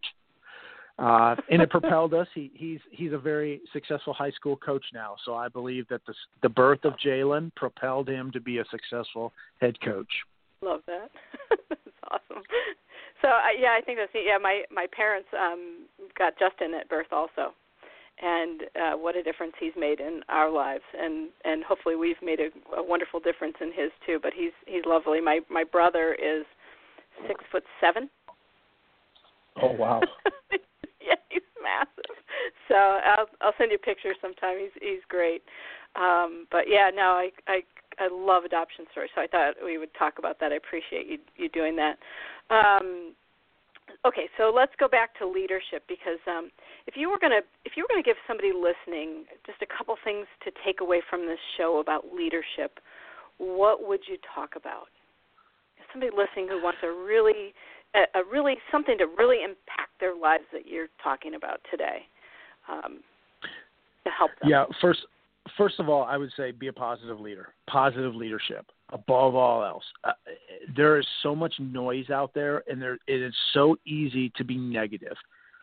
Uh, and it propelled us. He he's he's a very successful high school coach now. So I believe that the the birth of Jalen propelled him to be a successful head coach. Love that. That's awesome. So uh, yeah, I think that's yeah. My my parents um, got Justin at birth also, and uh, what a difference he's made in our lives, and, and hopefully we've made a, a wonderful difference in his too. But he's he's lovely. My my brother is six foot seven. Oh wow. Yeah, he's massive. So I'll I'll send you pictures sometime. He's he's great. Um, but yeah, no, I I. I love adoption stories, so I thought we would talk about that. I appreciate you, you doing that. Um, okay, so let's go back to leadership, because um, if you were going to if you were going to give somebody listening just a couple things to take away from this show about leadership, what would you talk about? If somebody listening who wants to really a, a really something to really impact their lives that you're talking about today um, to help them? Yeah, first, first of all, I would say be a positive leader, positive leadership above all else. Uh, there is so much noise out there, and there it is so easy to be negative,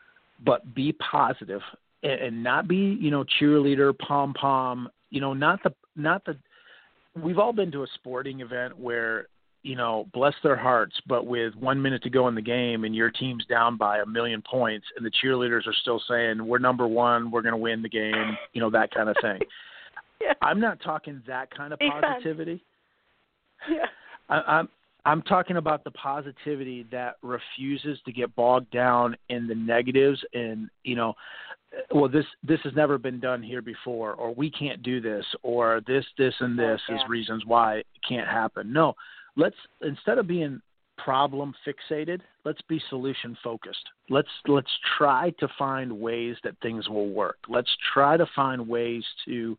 but be positive and, and not be, you know, cheerleader, pom pom. You know, not the not the. We've all been to a sporting event where, you know, bless their hearts, but with one minute to go in the game and your team's down by a million points and the cheerleaders are still saying, we're number one, we're going to win the game, you know, that kind of thing. Yeah. I'm not talking that kind of positivity. Yeah. I, I'm I'm talking about the positivity that refuses to get bogged down in the negatives and, you know, well, this this has never been done here before, or we can't do this, or this, this, and this oh, yeah. is reasons why it can't happen. No, let's, instead of being problem fixated, let's be solution focused. Let's let's try to find ways that things will work. Let's try to find ways to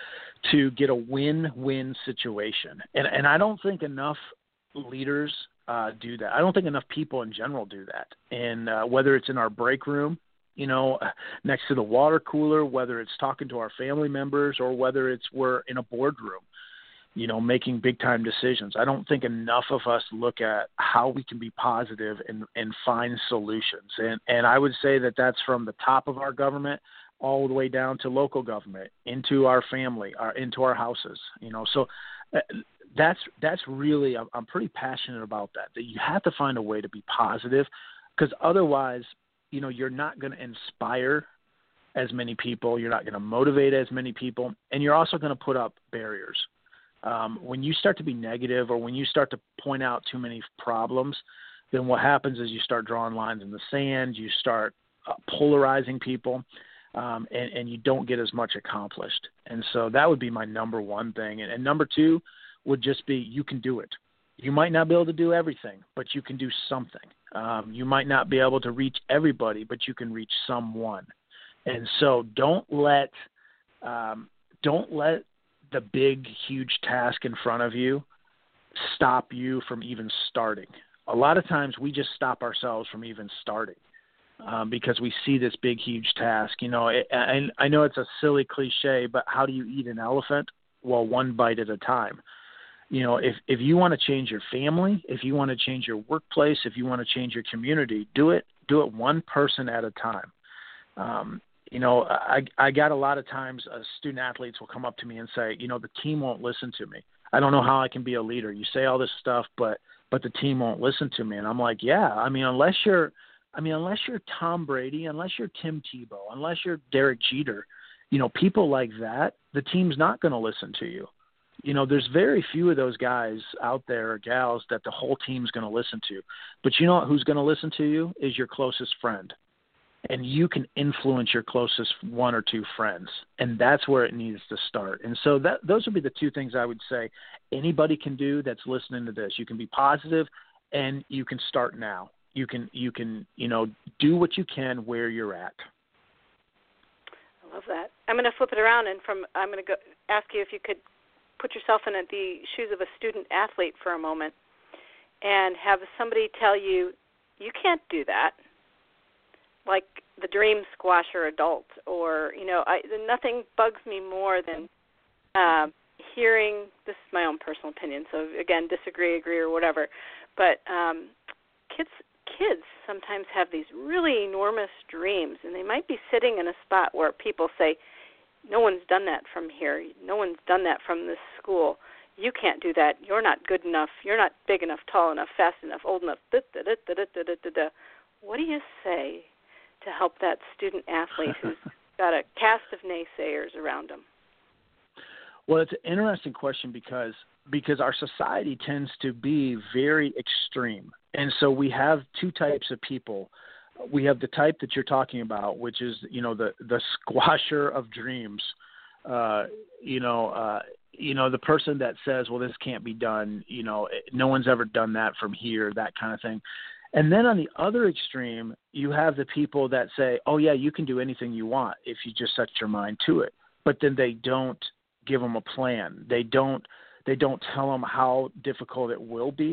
to get a win-win situation. And and I don't think enough leaders uh, do that. I don't think enough people in general do that. And uh, whether it's in our break room, you know, next to the water cooler, whether it's talking to our family members, or whether it's we're in a boardroom, you know, making big-time decisions. I don't think enough of us look at how we can be positive and, and find solutions. And, and I would say that that's from the top of our government all the way down to local government, into our family, our, into our houses, you know. So uh, that's that's really, I'm, I'm pretty passionate about that, that you have to find a way to be positive, because otherwise, you know, you're not going to inspire as many people, you're not going to motivate as many people, and you're also going to put up barriers. Um, when you start to be negative, or when you start to point out too many problems, then what happens is you start drawing lines in the sand, you start uh, polarizing people, um, and, and you don't get as much accomplished. And so that would be my number one thing. And, and number two would just be, you can do it. You might not be able to do everything, but you can do something. Um, you might not be able to reach everybody, but you can reach someone. And so don't let um, don't let the big, huge task in front of you stop you from even starting. A lot of times we just stop ourselves from even starting um, because we see this big, huge task. You know, it, and I know it's a silly cliche, but how do you eat an elephant? Well, one bite at a time. You know, if, if you want to change your family, if you want to change your workplace, if you want to change your community, do it, do it one person at a time. Um, you know, I, I got a lot of times uh, student athletes will come up to me and say, you know, the team won't listen to me. I don't know how I can be a leader. You say all this stuff, but, but the team won't listen to me. And I'm like, yeah, I mean, unless you're, I mean, unless you're Tom Brady, unless you're Tim Tebow, unless you're Derek Jeter, you know, people like that, the team's not going to listen to you. You know, there's very few of those guys out there or gals that the whole team's going to listen to. But you know who's going to listen to you is your closest friend. And you can influence your closest one or two friends. And that's where it needs to start. And so that those would be the two things I would say anybody can do that's listening to this. You can be positive, and you can start now. You can, you can, you know, do what you can where you're at. I love that. I'm going to flip it around, and from I'm going to go ask you if you could put yourself in the shoes of a student athlete for a moment and have somebody tell you, you can't do that, like the dream squasher adult, or, you know, I, nothing bugs me more than uh, hearing, this is my own personal opinion, so again, disagree, agree, or whatever, but um, kids kids sometimes have these really enormous dreams, and they might be sitting in a spot where people say, no one's done that from here. No one's done that from this school. You can't do that. You're not good enough. You're not big enough, tall enough, fast enough, old enough. Da, da, da, da, da, da, da, da. What do you say to help that student athlete who's got a cast of naysayers around him? Well, it's an interesting question because because our society tends to be very extreme. And so we have two types of people. We have the type that you're talking about, which is, you know, the, the squasher of dreams, uh, you know, uh, you know, the person that says, well, this can't be done. You know, no one's ever done that from here, that kind of thing. And then on the other extreme, you have the people that say, oh, yeah, you can do anything you want if you just set your mind to it. But then they don't give them a plan. They don't, they don't tell them how difficult it will be.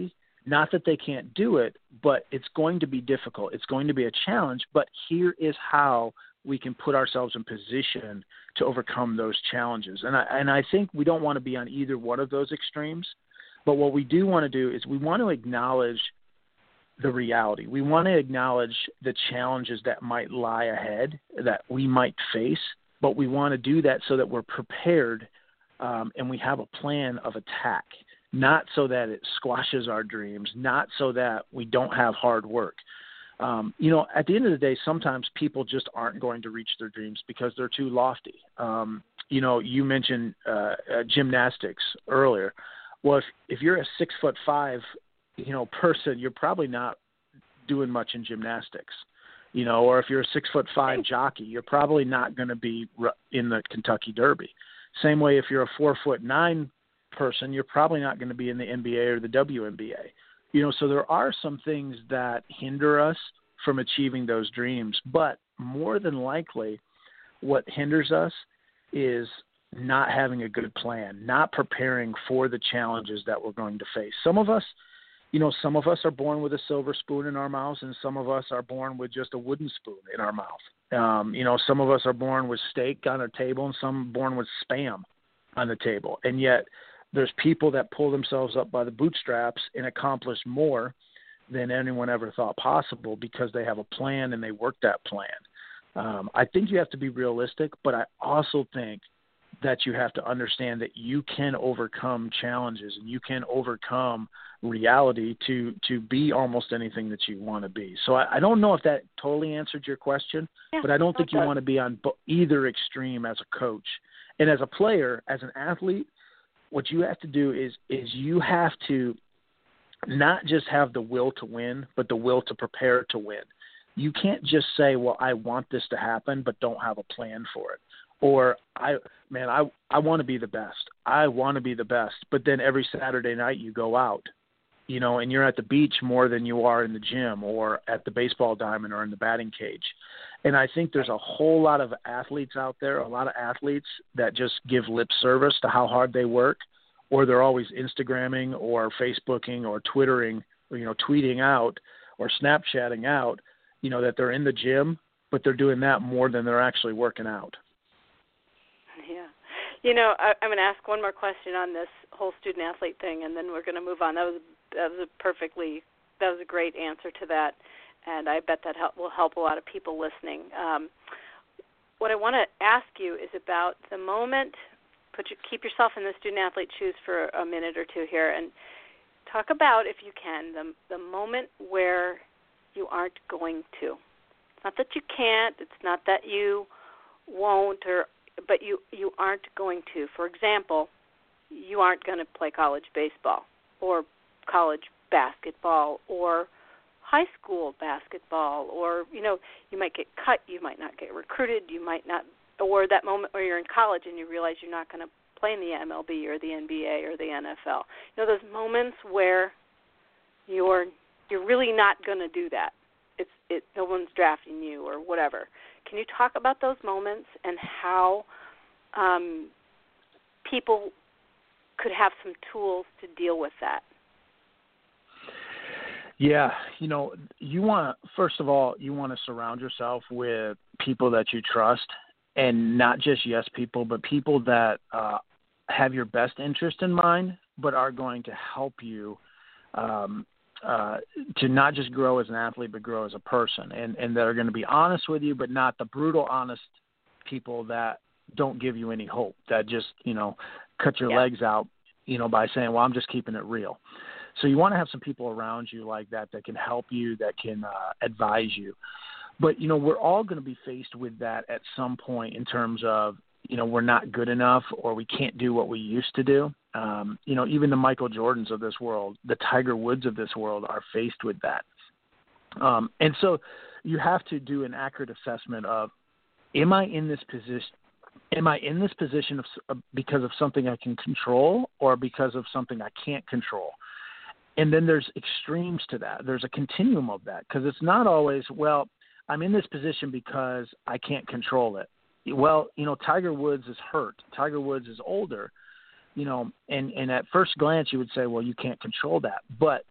Not that they can't do it, but it's going to be difficult. It's going to be a challenge, but here is how we can put ourselves in position to overcome those challenges. And I, and I think we don't want to be on either one of those extremes, but what we do want to do is we want to acknowledge the reality. We want to acknowledge the challenges that might lie ahead, that we might face, but we want to do that so that we're prepared um, and we have a plan of attack, not so that it squashes our dreams, not so that we don't have hard work. Um, you know, at the end of the day, sometimes people just aren't going to reach their dreams because they're too lofty. Um, you know, you mentioned uh, uh, gymnastics earlier. Well, if, if you're a six foot five, you know, person, you're probably not doing much in gymnastics, you know, or if you're a six foot five jockey, you're probably not going to be in the Kentucky Derby. Same way, if you're a four foot nine person, you're probably not going to be in the N B A or the W N B A. You know, so there are some things that hinder us from achieving those dreams, but more than likely what hinders us is not having a good plan, not preparing for the challenges that we're going to face. Some of us, you know, some of us are born with a silver spoon in our mouths, and some of us are born with just a wooden spoon in our mouth. Um, you know, some of us are born with steak on our table, and some born with Spam on the table. And yet there's people that pull themselves up by the bootstraps and accomplish more than anyone ever thought possible because they have a plan and they work that plan. Um, I think you have to be realistic, but I also think that you have to understand that you can overcome challenges and you can overcome reality to, to be almost anything that you want to be. So I, I don't know if that totally answered your question, yeah, but I don't think you does. want to be on either extreme as a coach. And as a player, as an athlete, what you have to do is, is you have to not just have the will to win, but the will to prepare to win. You can't just say, well, I want this to happen, but don't have a plan for it. Or I, man, I, I want to be the best. I want to be the best. But then every Saturday night you go out, you know, and you're at the beach more than you are in the gym or at the baseball diamond or in the batting cage. And I think there's a whole lot of athletes out there, a lot of athletes that just give lip service to how hard they work, or they're always Instagramming or Facebooking or Twittering, or, you know, tweeting out or Snapchatting out, you know, that they're in the gym, but they're doing that more than they're actually working out. Yeah. You know, I, I'm going to ask one more question on this whole student-athlete thing, and then we're going to move on. That was that was a perfectly, that was a great answer to that, and I bet that help, will help a lot of people listening. Um, what I want to ask you is about the moment, put your, keep yourself in the student-athlete shoes for a minute or two here, and talk about, if you can, the, the moment where you aren't going to. It's not that you can't, it's not that you won't, or but you, you aren't going to. For example, you aren't going to play college baseball or college basketball or high school basketball, or, you know, you might get cut, you might not get recruited, you might not, or that moment where you're in college and you realize you're not going to play in the M L B or the N B A or the N F L. You know, those moments where you're you're really not going to do that. It's it no one's drafting you or whatever. Can you talk about those moments and how um, people could have some tools to deal with that? Yeah, you know, you want to, first of all, you want to surround yourself with people that you trust, and not just yes people, but people that uh, have your best interest in mind, but are going to help you um, uh, to not just grow as an athlete, but grow as a person, and, and that are going to be honest with you, but not the brutal, honest people that don't give you any hope, that just, you know, cut your yeah. legs out, you know, by saying, well, I'm just keeping it real. So you want to have some people around you like that that can help you, that can uh, advise you. But, you know, we're all going to be faced with that at some point in terms of, you know, we're not good enough or we can't do what we used to do. Um, you know, even the Michael Jordans of this world, the Tiger Woods of this world are faced with that. Um, and so you have to do an accurate assessment of, am I in this position? Am I in this position of, uh, because of something I can control or because of something I can't control? And then there's extremes to that. There's a continuum of that, because it's not always, well, I'm in this position because I can't control it. Well, you know, Tiger Woods is hurt. Tiger Woods is older, you know, and, and at first glance you would say, well, you can't control that. But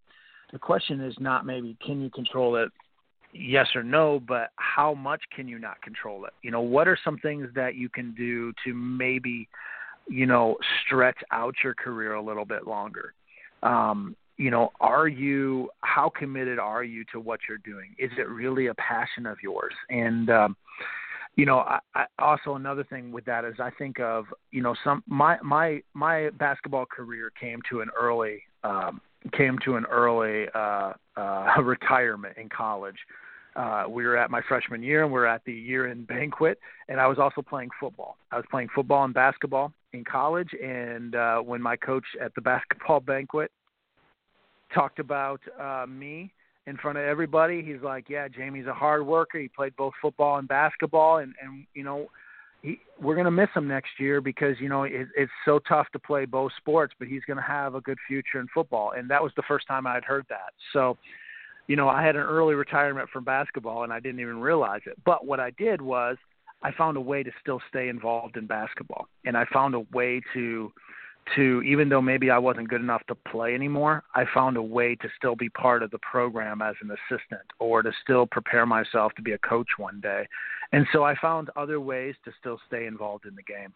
the question is not maybe can you control it, yes or no, but how much can you not control it? You know, what are some things that you can do to maybe, you know, stretch out your career a little bit longer? Um, you know, are you, how committed are you to what you're doing? Is it really a passion of yours? And, um, you know, I, I also another thing with that is I think of, you know, some, my, my, my basketball career came to an early, um, came to an early, uh, uh, retirement in college. Uh, we were at my freshman year and we we're at the year-end banquet, and I was also playing football. I was playing football and basketball in college, and uh, when my coach at the basketball banquet talked about uh, me in front of everybody, he's like, yeah, Jamie's a hard worker. He played both football and basketball, and, and you know, he, we're going to miss him next year because, you know, it, it's so tough to play both sports, but he's going to have a good future in football. And that was the first time I'd heard that. So, you know, I had an early retirement from basketball, and I didn't even realize it. But what I did was I found a way to still stay involved in basketball, and I found a way to – to, even though maybe I wasn't good enough to play anymore, I found a way to still be part of the program as an assistant or to still prepare myself to be a coach one day. And so I found other ways to still stay involved in the game.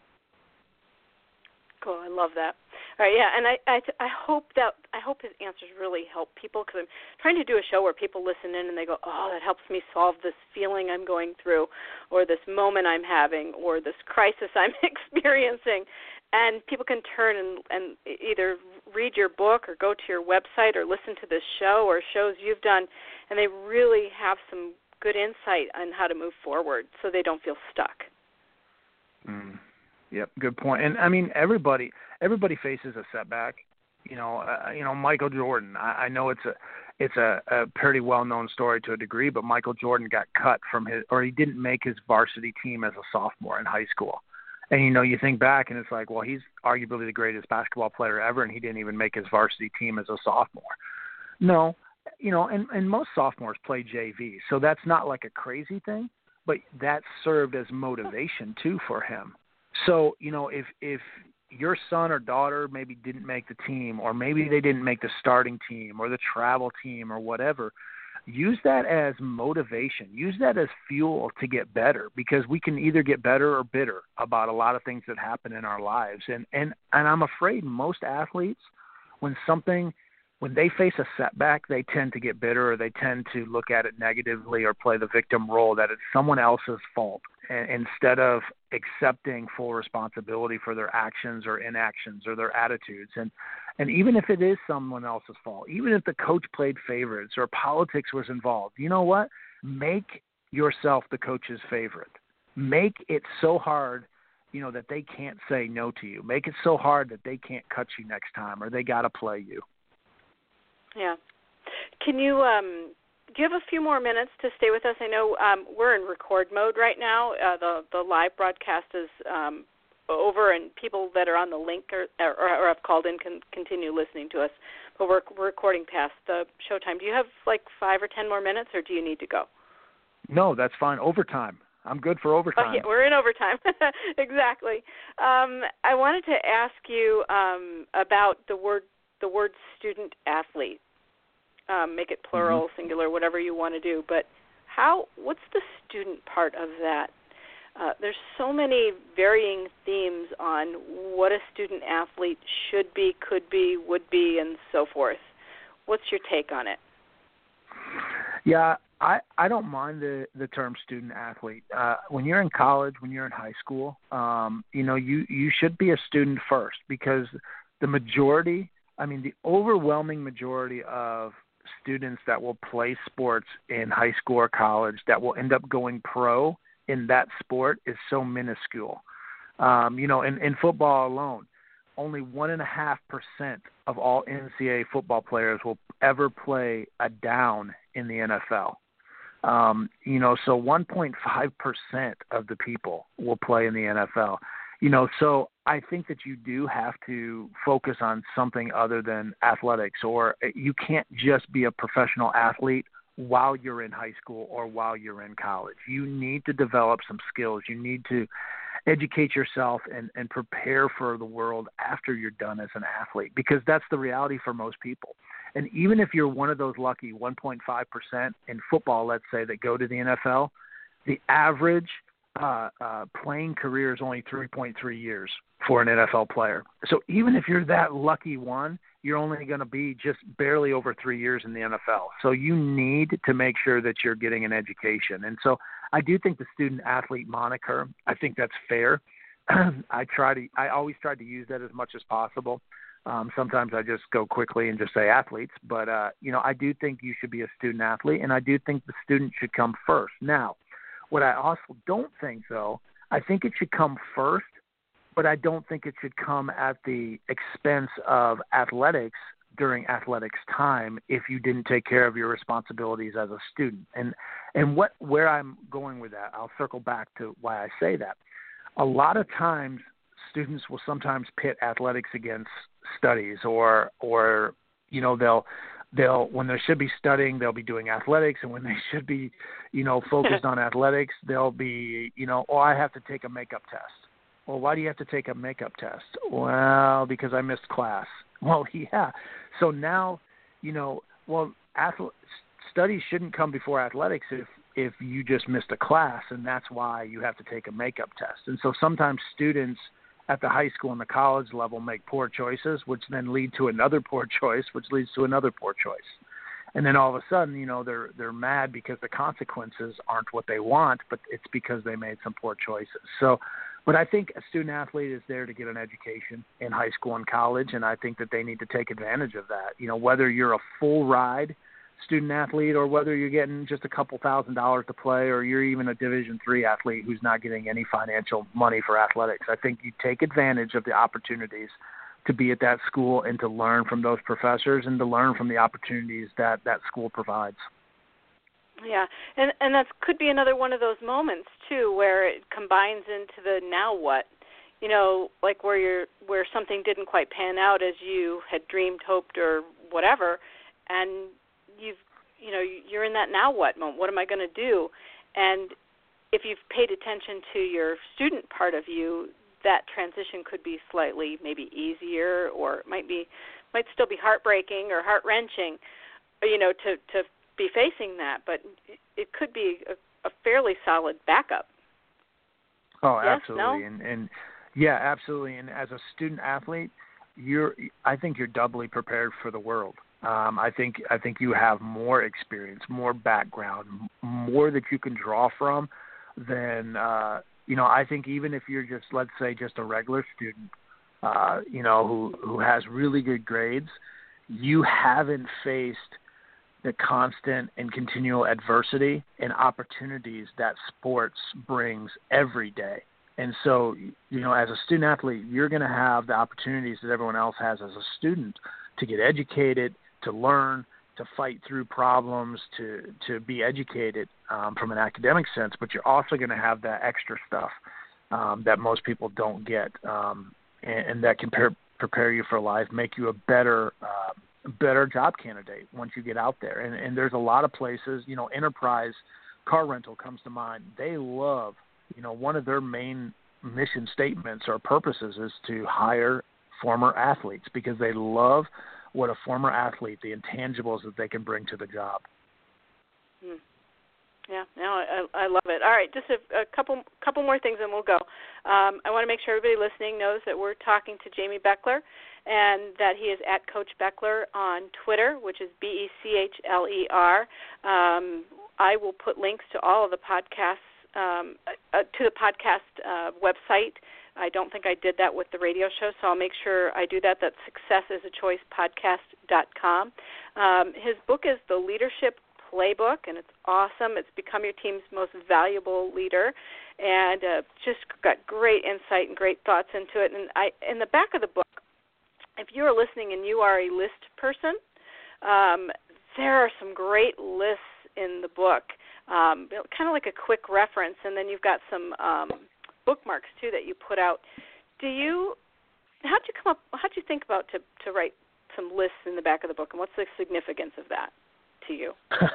Cool. I love that. All right, yeah, and I, I, I hope that I hope his answers really help people, because I'm trying to do a show where people listen in and they go, oh, that helps me solve this feeling I'm going through, or this moment I'm having, or this crisis I'm experiencing, and people can turn and, and either read your book or go to your website or listen to this show or shows you've done, and they really have some good insight on how to move forward so they don't feel stuck. Mm. Yep, good point. And I mean, everybody everybody faces a setback. You know, uh, you know, Michael Jordan. I, I know it's a it's a, a pretty well known story to a degree, but Michael Jordan got cut from his, or he didn't make his varsity team as a sophomore in high school. And you know, you think back, and it's like, well, he's arguably the greatest basketball player ever, and he didn't even make his varsity team as a sophomore. No, you know, and and most sophomores play J V, so that's not like a crazy thing, but that served as motivation too for him. So, you know, if if your son or daughter maybe didn't make the team, or maybe they didn't make the starting team or the travel team or whatever, use that as motivation. Use that as fuel to get better, because we can either get better or bitter about a lot of things that happen in our lives. And and, and I'm afraid most athletes, when something when they face a setback, they tend to get bitter, or they tend to look at it negatively or play the victim role, that it's someone else's fault, instead of accepting full responsibility for their actions or inactions or their attitudes. And and even if it is someone else's fault, even if the coach played favorites or politics was involved, you know what? Make yourself the coach's favorite. Make it so hard, you know, that they can't say no to you. Make it so hard that they can't cut you next time, or they got to play you. Yeah. Can you um, do you have a few more minutes to stay with us? I know um, we're in record mode right now. Uh, the the live broadcast is um, over, and people that are on the link or, or, or have called in can continue listening to us. But we're, we're recording past the showtime. Do you have like five or ten more minutes, or do you need to go? No, that's fine. Overtime. I'm good for overtime. Oh, yeah, we're in overtime. Exactly. Um, I wanted to ask you um, about the word the word student athlete. Um, make it plural, mm-hmm. singular, whatever you want to do. But how? What's the student part of that? Uh, there's so many varying themes on what a student athlete should be, could be, would be, and so forth. What's your take on it? Yeah, I, I don't mind the, the term student athlete. Uh, when you're in college, when you're in high school, um, you know, you, you should be a student first, because the majority, I mean, the overwhelming majority of students that will play sports in high school or college that will end up going pro in that sport is so minuscule. Um, you know, in, in football alone, only one and a half percent of all N C double A football players will ever play a down in the N F L. Um, you know, so one point five percent of the people will play in the N F L. You know, so I think that you do have to focus on something other than athletics, or you can't just be a professional athlete while you're in high school or while you're in college. You need to develop some skills. You need to educate yourself and, and prepare for the world after you're done as an athlete, because that's the reality for most people. And even if you're one of those lucky one point five percent in football, let's say, that go to the N F L, the average uh, uh, playing career is only three point three years for an N F L player. So even if you're that lucky one, you're only going to be just barely over three years in the N F L. So you need to make sure that you're getting an education. And so I do think the student athlete moniker, I think that's fair. I try to, I always try to use that as much as possible. Um, sometimes I just go quickly and just say athletes, but uh, you know, I do think you should be a student athlete, and I do think the student should come first. Now, what I also don't think, though, I think it should come first, but I don't think it should come at the expense of athletics during athletics time if you didn't take care of your responsibilities as a student. And and what where I'm going with that, I'll circle back to why I say that. A lot of times students will sometimes pit athletics against studies, or or you know, they'll they'll when they should be studying, they'll be doing athletics, and when they should be, you know, focused on athletics, they'll be, you know, oh, I have to take a makeup test. Well, why do you have to take a makeup test? Well, because I missed class. Well, yeah. So now, you know, well, athlete, studies shouldn't come before athletics if, if you just missed a class, and that's why you have to take a makeup test. And so sometimes students at the high school and the college level make poor choices, which then lead to another poor choice, which leads to another poor choice. And then all of a sudden, you know, they're they're mad because the consequences aren't what they want, but it's because they made some poor choices. So, but I think a student athlete is there to get an education in high school and college, and I think that they need to take advantage of that. You know, whether you're a full ride student athlete or whether you're getting just a couple thousand dollars to play, or you're even a Division three athlete who's not getting any financial money for athletics, I think you take advantage of the opportunities to be at that school and to learn from those professors and to learn from the opportunities that that school provides. Yeah, and and that could be another one of those moments too, where it combines into the now what, you know, like where you're where something didn't quite pan out as you had dreamed, hoped, or whatever, and you've you know you're in that now what moment. What am I going to do? And if you've paid attention to your student part of you, that transition could be slightly maybe easier, or it might be might still be heartbreaking or heart wrenching, you know, to to be facing that, but it could be a, a fairly solid backup. Oh, yes? absolutely. No? And, and yeah, absolutely. And as a student athlete, you're, I think you're doubly prepared for the world. Um, I think, I think you have more experience, more background, more that you can draw from than, uh, you know, I think even if you're just, let's say just a regular student, uh, you know, who, who has really good grades, you haven't faced the constant and continual adversity and opportunities that sports brings every day. And so, you know, as a student athlete, you're going to have the opportunities that everyone else has as a student to get educated, to learn, to fight through problems, to, to be educated um, from an academic sense, but you're also going to have that extra stuff um, that most people don't get, um, and, and that can prepare, prepare you for life, make you a better uh, better job candidate once you get out there. And, and there's a lot of places, you know, Enterprise Car Rental comes to mind. They love, you know, one of their main mission statements or purposes is to hire former athletes because they love what a former athlete, the intangibles that they can bring to the job. Hmm. Yeah, no, I, I love it. All right, just a, a couple couple more things and we'll go. Um, I want to make sure everybody listening knows that we're talking to Jamie Bechler, and that he is at Coach Bechler on Twitter, which is B E C H L E R. Um, I will put links to all of the podcasts, um, uh, to the podcast uh, website. I don't think I did that with the radio show, so I'll make sure I do that. That's success is a choice podcast dot com. Um, his book is The Leadership Playbook, and it's awesome. It's Become Your Team's Most Valuable Leader, and uh, just got great insight and great thoughts into it. And I, in the back of the book, if you are listening and you are a list person, um, there are some great lists in the book, um, kind of like a quick reference, and then you've got some um, bookmarks too that you put out. Do you? How'd you come up? How'd you think about to to write some lists in the back of the book, and what's the significance of that to you?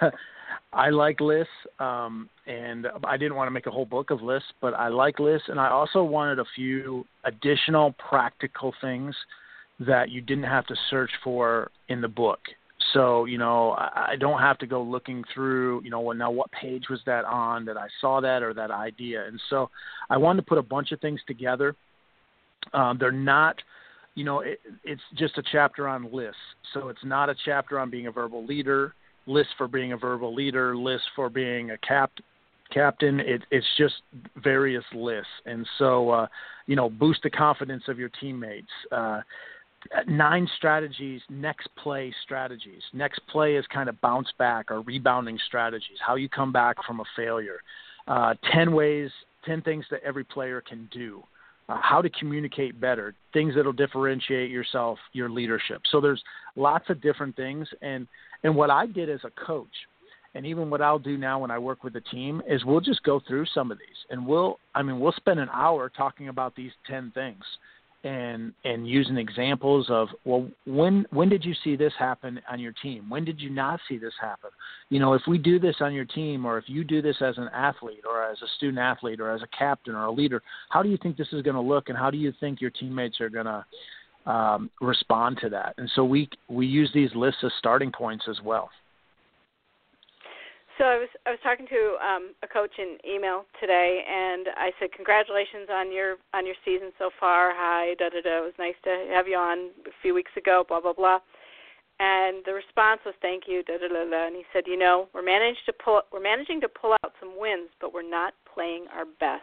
I like lists, um, and I didn't want to make a whole book of lists, but I like lists, and I also wanted a few additional practical things that you didn't have to search for in the book. So, you know, I, I don't have to go looking through, you know, well, now what page was that on that I saw that or that idea. And so I wanted to put a bunch of things together. Um, they're not, you know, it, it's just a chapter on lists. So it's not a chapter on being a verbal leader, lists for being a verbal leader, lists for being a cap, captain. It, it's just various lists. And so, uh, you know, boost the confidence of your teammates. Uh, nine strategies, next play strategies. Next play is kind of bounce back or rebounding strategies, how you come back from a failure. Uh, ten ways, ten things that every player can do. Uh, how to communicate better, things that will differentiate yourself, your leadership. So there's lots of different things. And, and what I did as a coach, and even what I'll do now when I work with a team, is we'll just go through some of these. And we'll, I mean, we'll spend an hour talking about these ten things and and using examples of, well, when when did you see this happen on your team? When did you not see this happen? You know, if we do this on your team, or if you do this as an athlete or as a student athlete or as a captain or a leader, how do you think this is going to look, and how do you think your teammates are going to um, respond to that? And so we we use these lists as starting points as well. So I was I was talking to um, a coach in email today, and I said, "Congratulations on your on your season so far. Hi, da da da. It was nice to have you on a few weeks ago. Blah blah blah." And the response was, "Thank you, da da da da." And he said, "You know, we're managed to pull we're managing to pull out some wins, but we're not playing our best."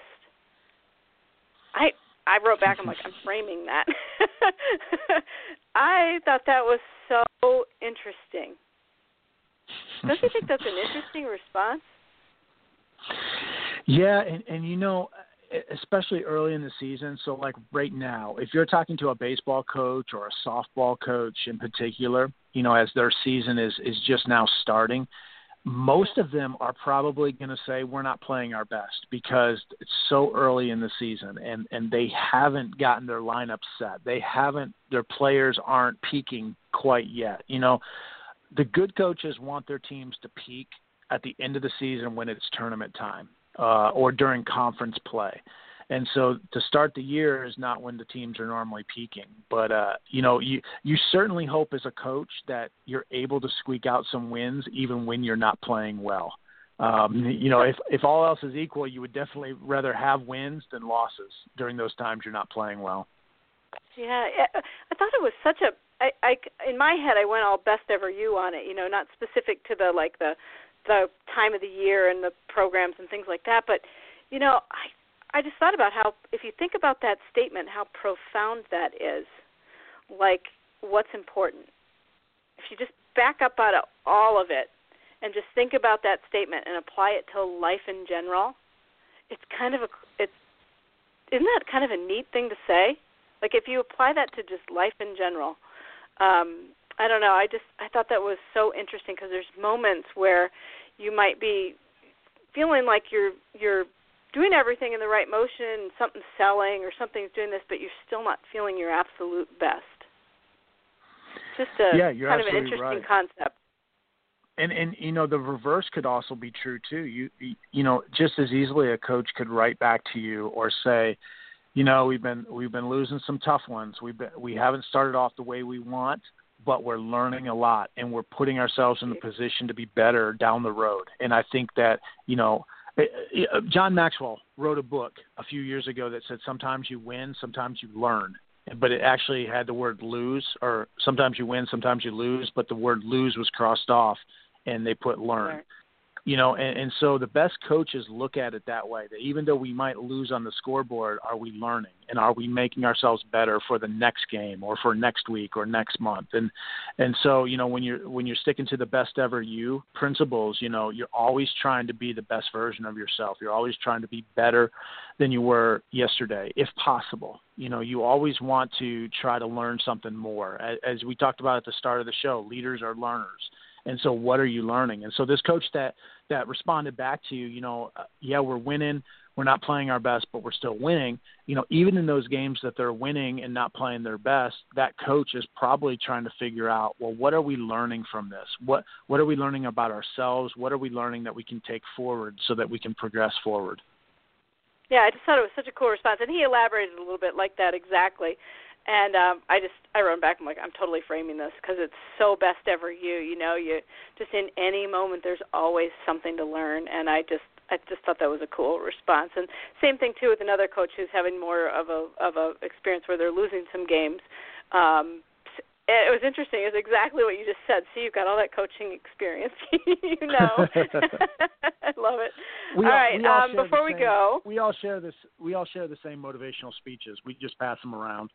I I wrote back. I'm like, I'm framing that. I thought that was so interesting. Don't you think that's an interesting response? Yeah, and, and you know, especially early in the season, so like right now, if you're talking to a baseball coach or a softball coach in particular, you know, as their season is, is just now starting, most of them are probably going to say we're not playing our best because it's so early in the season, and, and they haven't gotten their lineup set. They haven't, their players aren't peaking quite yet, you know. The good coaches want their teams to peak at the end of the season when it's tournament time uh, or during conference play. And so to start the year is not when the teams are normally peaking. But, uh, you know, you, you certainly hope as a coach that you're able to squeak out some wins even when you're not playing well. Um, you know, if, if all else is equal, you would definitely rather have wins than losses during those times you're not playing well. Yeah, I thought it was such a I, I, in my head, I went all best ever you on it, you know, not specific to the, like, the the time of the year and the programs and things like that. But, you know, I, I just thought about how, if you think about that statement, how profound that is, like, what's important. If you just back up out of all of it and just think about that statement and apply it to life in general, it's kind of a, it's, isn't that kind of a neat thing to say? Like, if you apply that to just life in general, Um, I don't know. I just I thought that was so interesting because there's moments where you might be feeling like you're you're doing everything in the right motion, something's selling or something's doing this, but you're still not feeling your absolute best. Just a yeah, you're kind of an absolutely interesting right. concept. And and you know, the reverse could also be true too. You you know, just as easily a coach could write back to you or say, you know, we've been we've been losing some tough ones. We've been, we haven't started off the way we want, but we're learning a lot, and we're putting ourselves in the position to be better down the road. And I think that, you know, John Maxwell wrote a book a few years ago that said sometimes you win, sometimes you learn. But it actually had the word lose, or sometimes you win, sometimes you lose, but the word lose was crossed off, and they put learn. Right. You know, and, and so the best coaches look at it that way, that even though we might lose on the scoreboard, are we learning? And are we making ourselves better for the next game or for next week or next month? And and so, you know, when you're when you're sticking to the best ever you principles, you know, you're always trying to be the best version of yourself. You're always trying to be better than you were yesterday, if possible. You know, you always want to try to learn something more. As, as we talked about at the start of the show, leaders are learners. And so what are you learning? And so this coach that, that responded back to you, you know, uh, yeah, we're winning. We're not playing our best, but we're still winning. You know, even in those games that they're winning and not playing their best, that coach is probably trying to figure out, well, what are we learning from this? What what are we learning about ourselves? What are we learning that we can take forward so that we can progress forward? Yeah, I just thought it was such a cool response. And he elaborated a little bit like that exactly. And um, I just I wrote back. I'm like, I'm totally framing this because it's so best ever you. You know, you just in any moment there's always something to learn, and I just I just thought that was a cool response. And same thing too with another coach who's having more of a of a experience where they're losing some games. Um, It was interesting. It was exactly what you just said. See, you've got all that coaching experience. you know. I love it. We all all, right. We all um, before we same, go. We all share this. We all share the same motivational speeches. We just pass them around.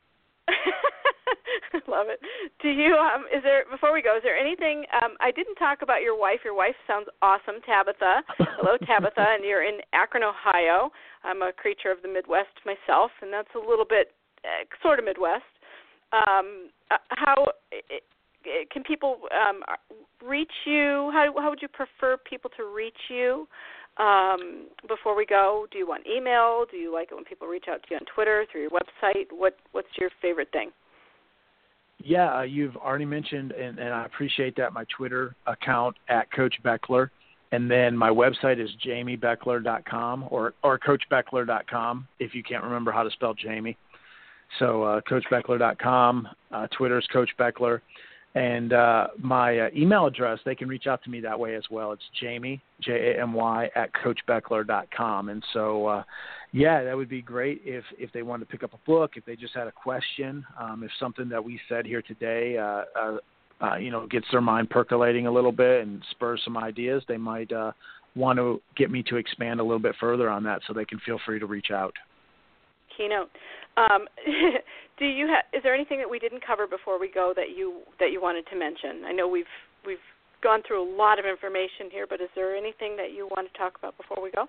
Love it. Do you, um, is there, before we go, is there anything, um, I didn't talk about your wife. Your wife sounds awesome, Tabitha. Hello, Tabitha, and you're in Akron, Ohio. I'm a creature of the Midwest myself, and that's a little bit uh, sort of Midwest. Um, how can people um, reach you? How, how would you prefer people to reach you um, before we go? Do you want email? Do you like it when people reach out to you on Twitter, through your website? What What's your favorite thing? Yeah, uh, you've already mentioned, and, and I appreciate that, my Twitter account at Coach Beckler. And then my website is jamie beckler dot com or, or coach beckler dot com if you can't remember how to spell Jamie. So uh, coach beckler dot com, uh, Twitter's Coach Beckler, and uh, my uh, email address, they can reach out to me that way as well. It's Jamie, J A M Y, at coach beckler dot com. And so, uh, yeah, that would be great if, if they wanted to pick up a book, if they just had a question, um, if something that we said here today, uh, uh, uh, you know, gets their mind percolating a little bit and spurs some ideas, they might uh, want to get me to expand a little bit further on that, so they can feel free to reach out. Keynote. Um, do you ha- is there anything that we didn't cover before we go that you that you wanted to mention? I know we've we've gone through a lot of information here, but is there anything that you want to talk about before we go?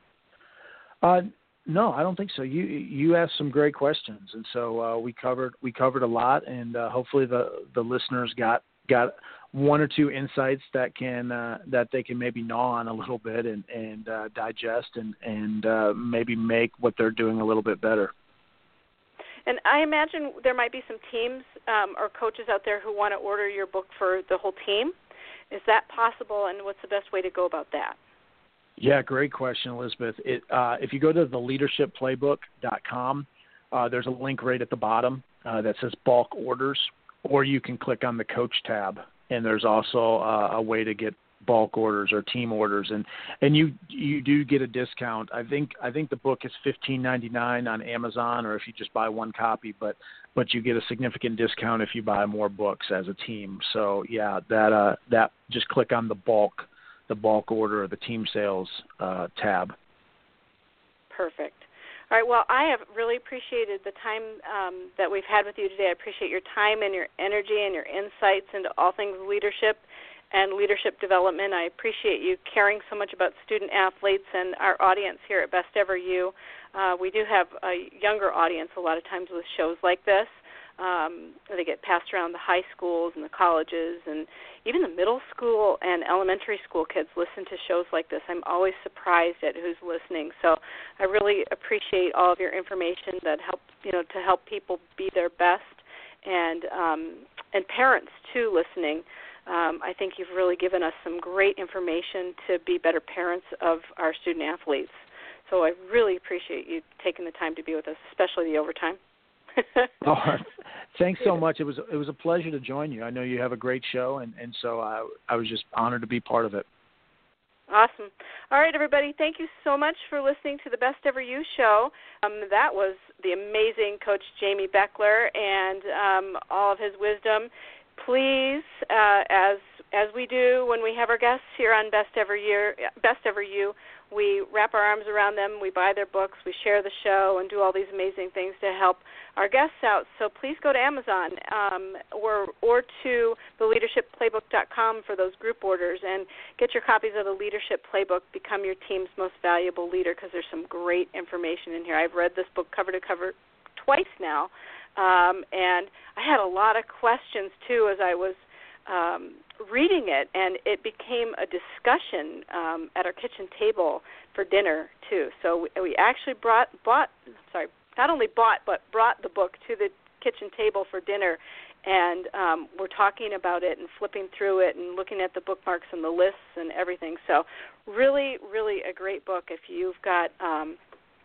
Uh, no, I don't think so. You you asked some great questions, and so uh, we covered we covered a lot, and uh, hopefully the, the listeners got got one or two insights that can uh, that they can maybe gnaw on a little bit and and uh, digest and and uh, maybe make what they're doing a little bit better. And I imagine there might be some teams um, or coaches out there who want to order your book for the whole team. Is that possible, and what's the best way to go about that? Yeah, great question, Elizabeth. It, uh, if you go to the leadership playbook dot com, uh, there's a link right at the bottom uh, that says bulk orders, or you can click on the coach tab, and there's also uh, a way to get bulk orders or team orders, and and you you do get a discount. I think I think the book is fifteen ninety-nine on Amazon, or if you just buy one copy, but but you get a significant discount if you buy more books as a team. So yeah, that uh that just click on the bulk the bulk order or the team sales uh, tab. Perfect. All right. Well, I have really appreciated the time um, that we've had with you today. I appreciate your time and your energy and your insights into all things leadership and leadership development. I appreciate you caring so much about student athletes and our audience here at Best Ever You. Uh, we do have a younger audience a lot of times with shows like this. Um, they get passed around the high schools and the colleges, and even the middle school and elementary school kids listen to shows like this. I'm always surprised at who's listening. So I really appreciate all of your information that helps, you know, to help people be their best, and um, and parents too listening. Um, I think you've really given us some great information to be better parents of our student athletes. So I really appreciate you taking the time to be with us, especially the overtime. Oh, thanks so much. It was it was a pleasure to join you. I know you have a great show, and, and so I, I was just honored to be part of it. Awesome. All right, everybody, thank you so much for listening to the Best Ever You show. Um, that was the amazing Coach Jamie Beckler and um, all of his wisdom. Please, uh, as as we do when we have our guests here on Best Ever You, Best Ever You, we wrap our arms around them, we buy their books, we share the show, and do all these amazing things to help our guests out. So please go to Amazon um, or or to the leadership playbook dot com for those group orders and get your copies of the Leadership Playbook, Become Your Team's Most Valuable Leader, because there's some great information in here. I've read this book cover to cover twice now, um, and I had a lot of questions, too, as I was um, reading it, and it became a discussion um, at our kitchen table for dinner, too. So we, we actually brought, bought, sorry, not only bought, but brought the book to the kitchen table for dinner, and um, we're talking about it and flipping through it and looking at the bookmarks and the lists and everything. So really, really a great book if you've got um,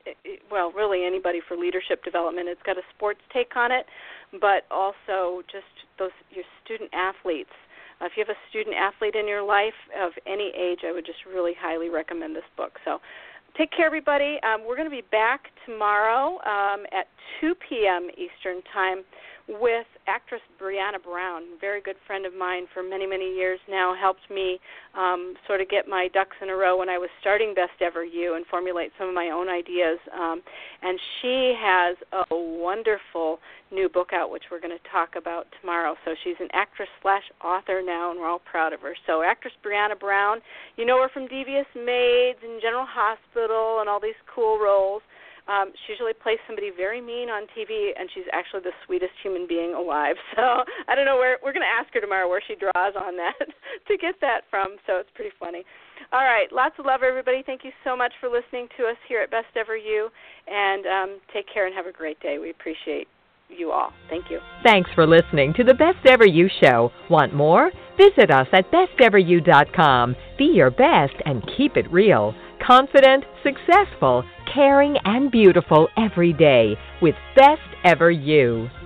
well, really anybody for leadership development. It's got a sports take on it, but also just those your student athletes. Uh, if you have a student athlete in your life of any age, I would just really highly recommend this book. So take care, everybody. Um, we're going to be back tomorrow um, at two p.m. Eastern Time with actress Brianna Brown, a very good friend of mine for many, many years now, helped me um, sort of get my ducks in a row when I was starting Best Ever You and formulate some of my own ideas. Um, and she has a wonderful new book out, which we're going to talk about tomorrow. So she's an actress slash author now, and we're all proud of her. So actress Brianna Brown, you know her from Devious Maids and General Hospital and all these cool roles. Um, she usually plays somebody very mean on T V, and she's actually the sweetest human being alive. So I don't know where we're going to ask her tomorrow where she draws on that to get that from. So it's pretty funny. All right, lots of love, everybody. Thank you so much for listening to us here at Best Ever You, and um, take care and have a great day. We appreciate you all. Thank you. Thanks for listening to the Best Ever You Show. Want more? Visit us at best ever you dot com. Be your best and keep it real. Confident, successful, caring, and beautiful every day with Best Ever You.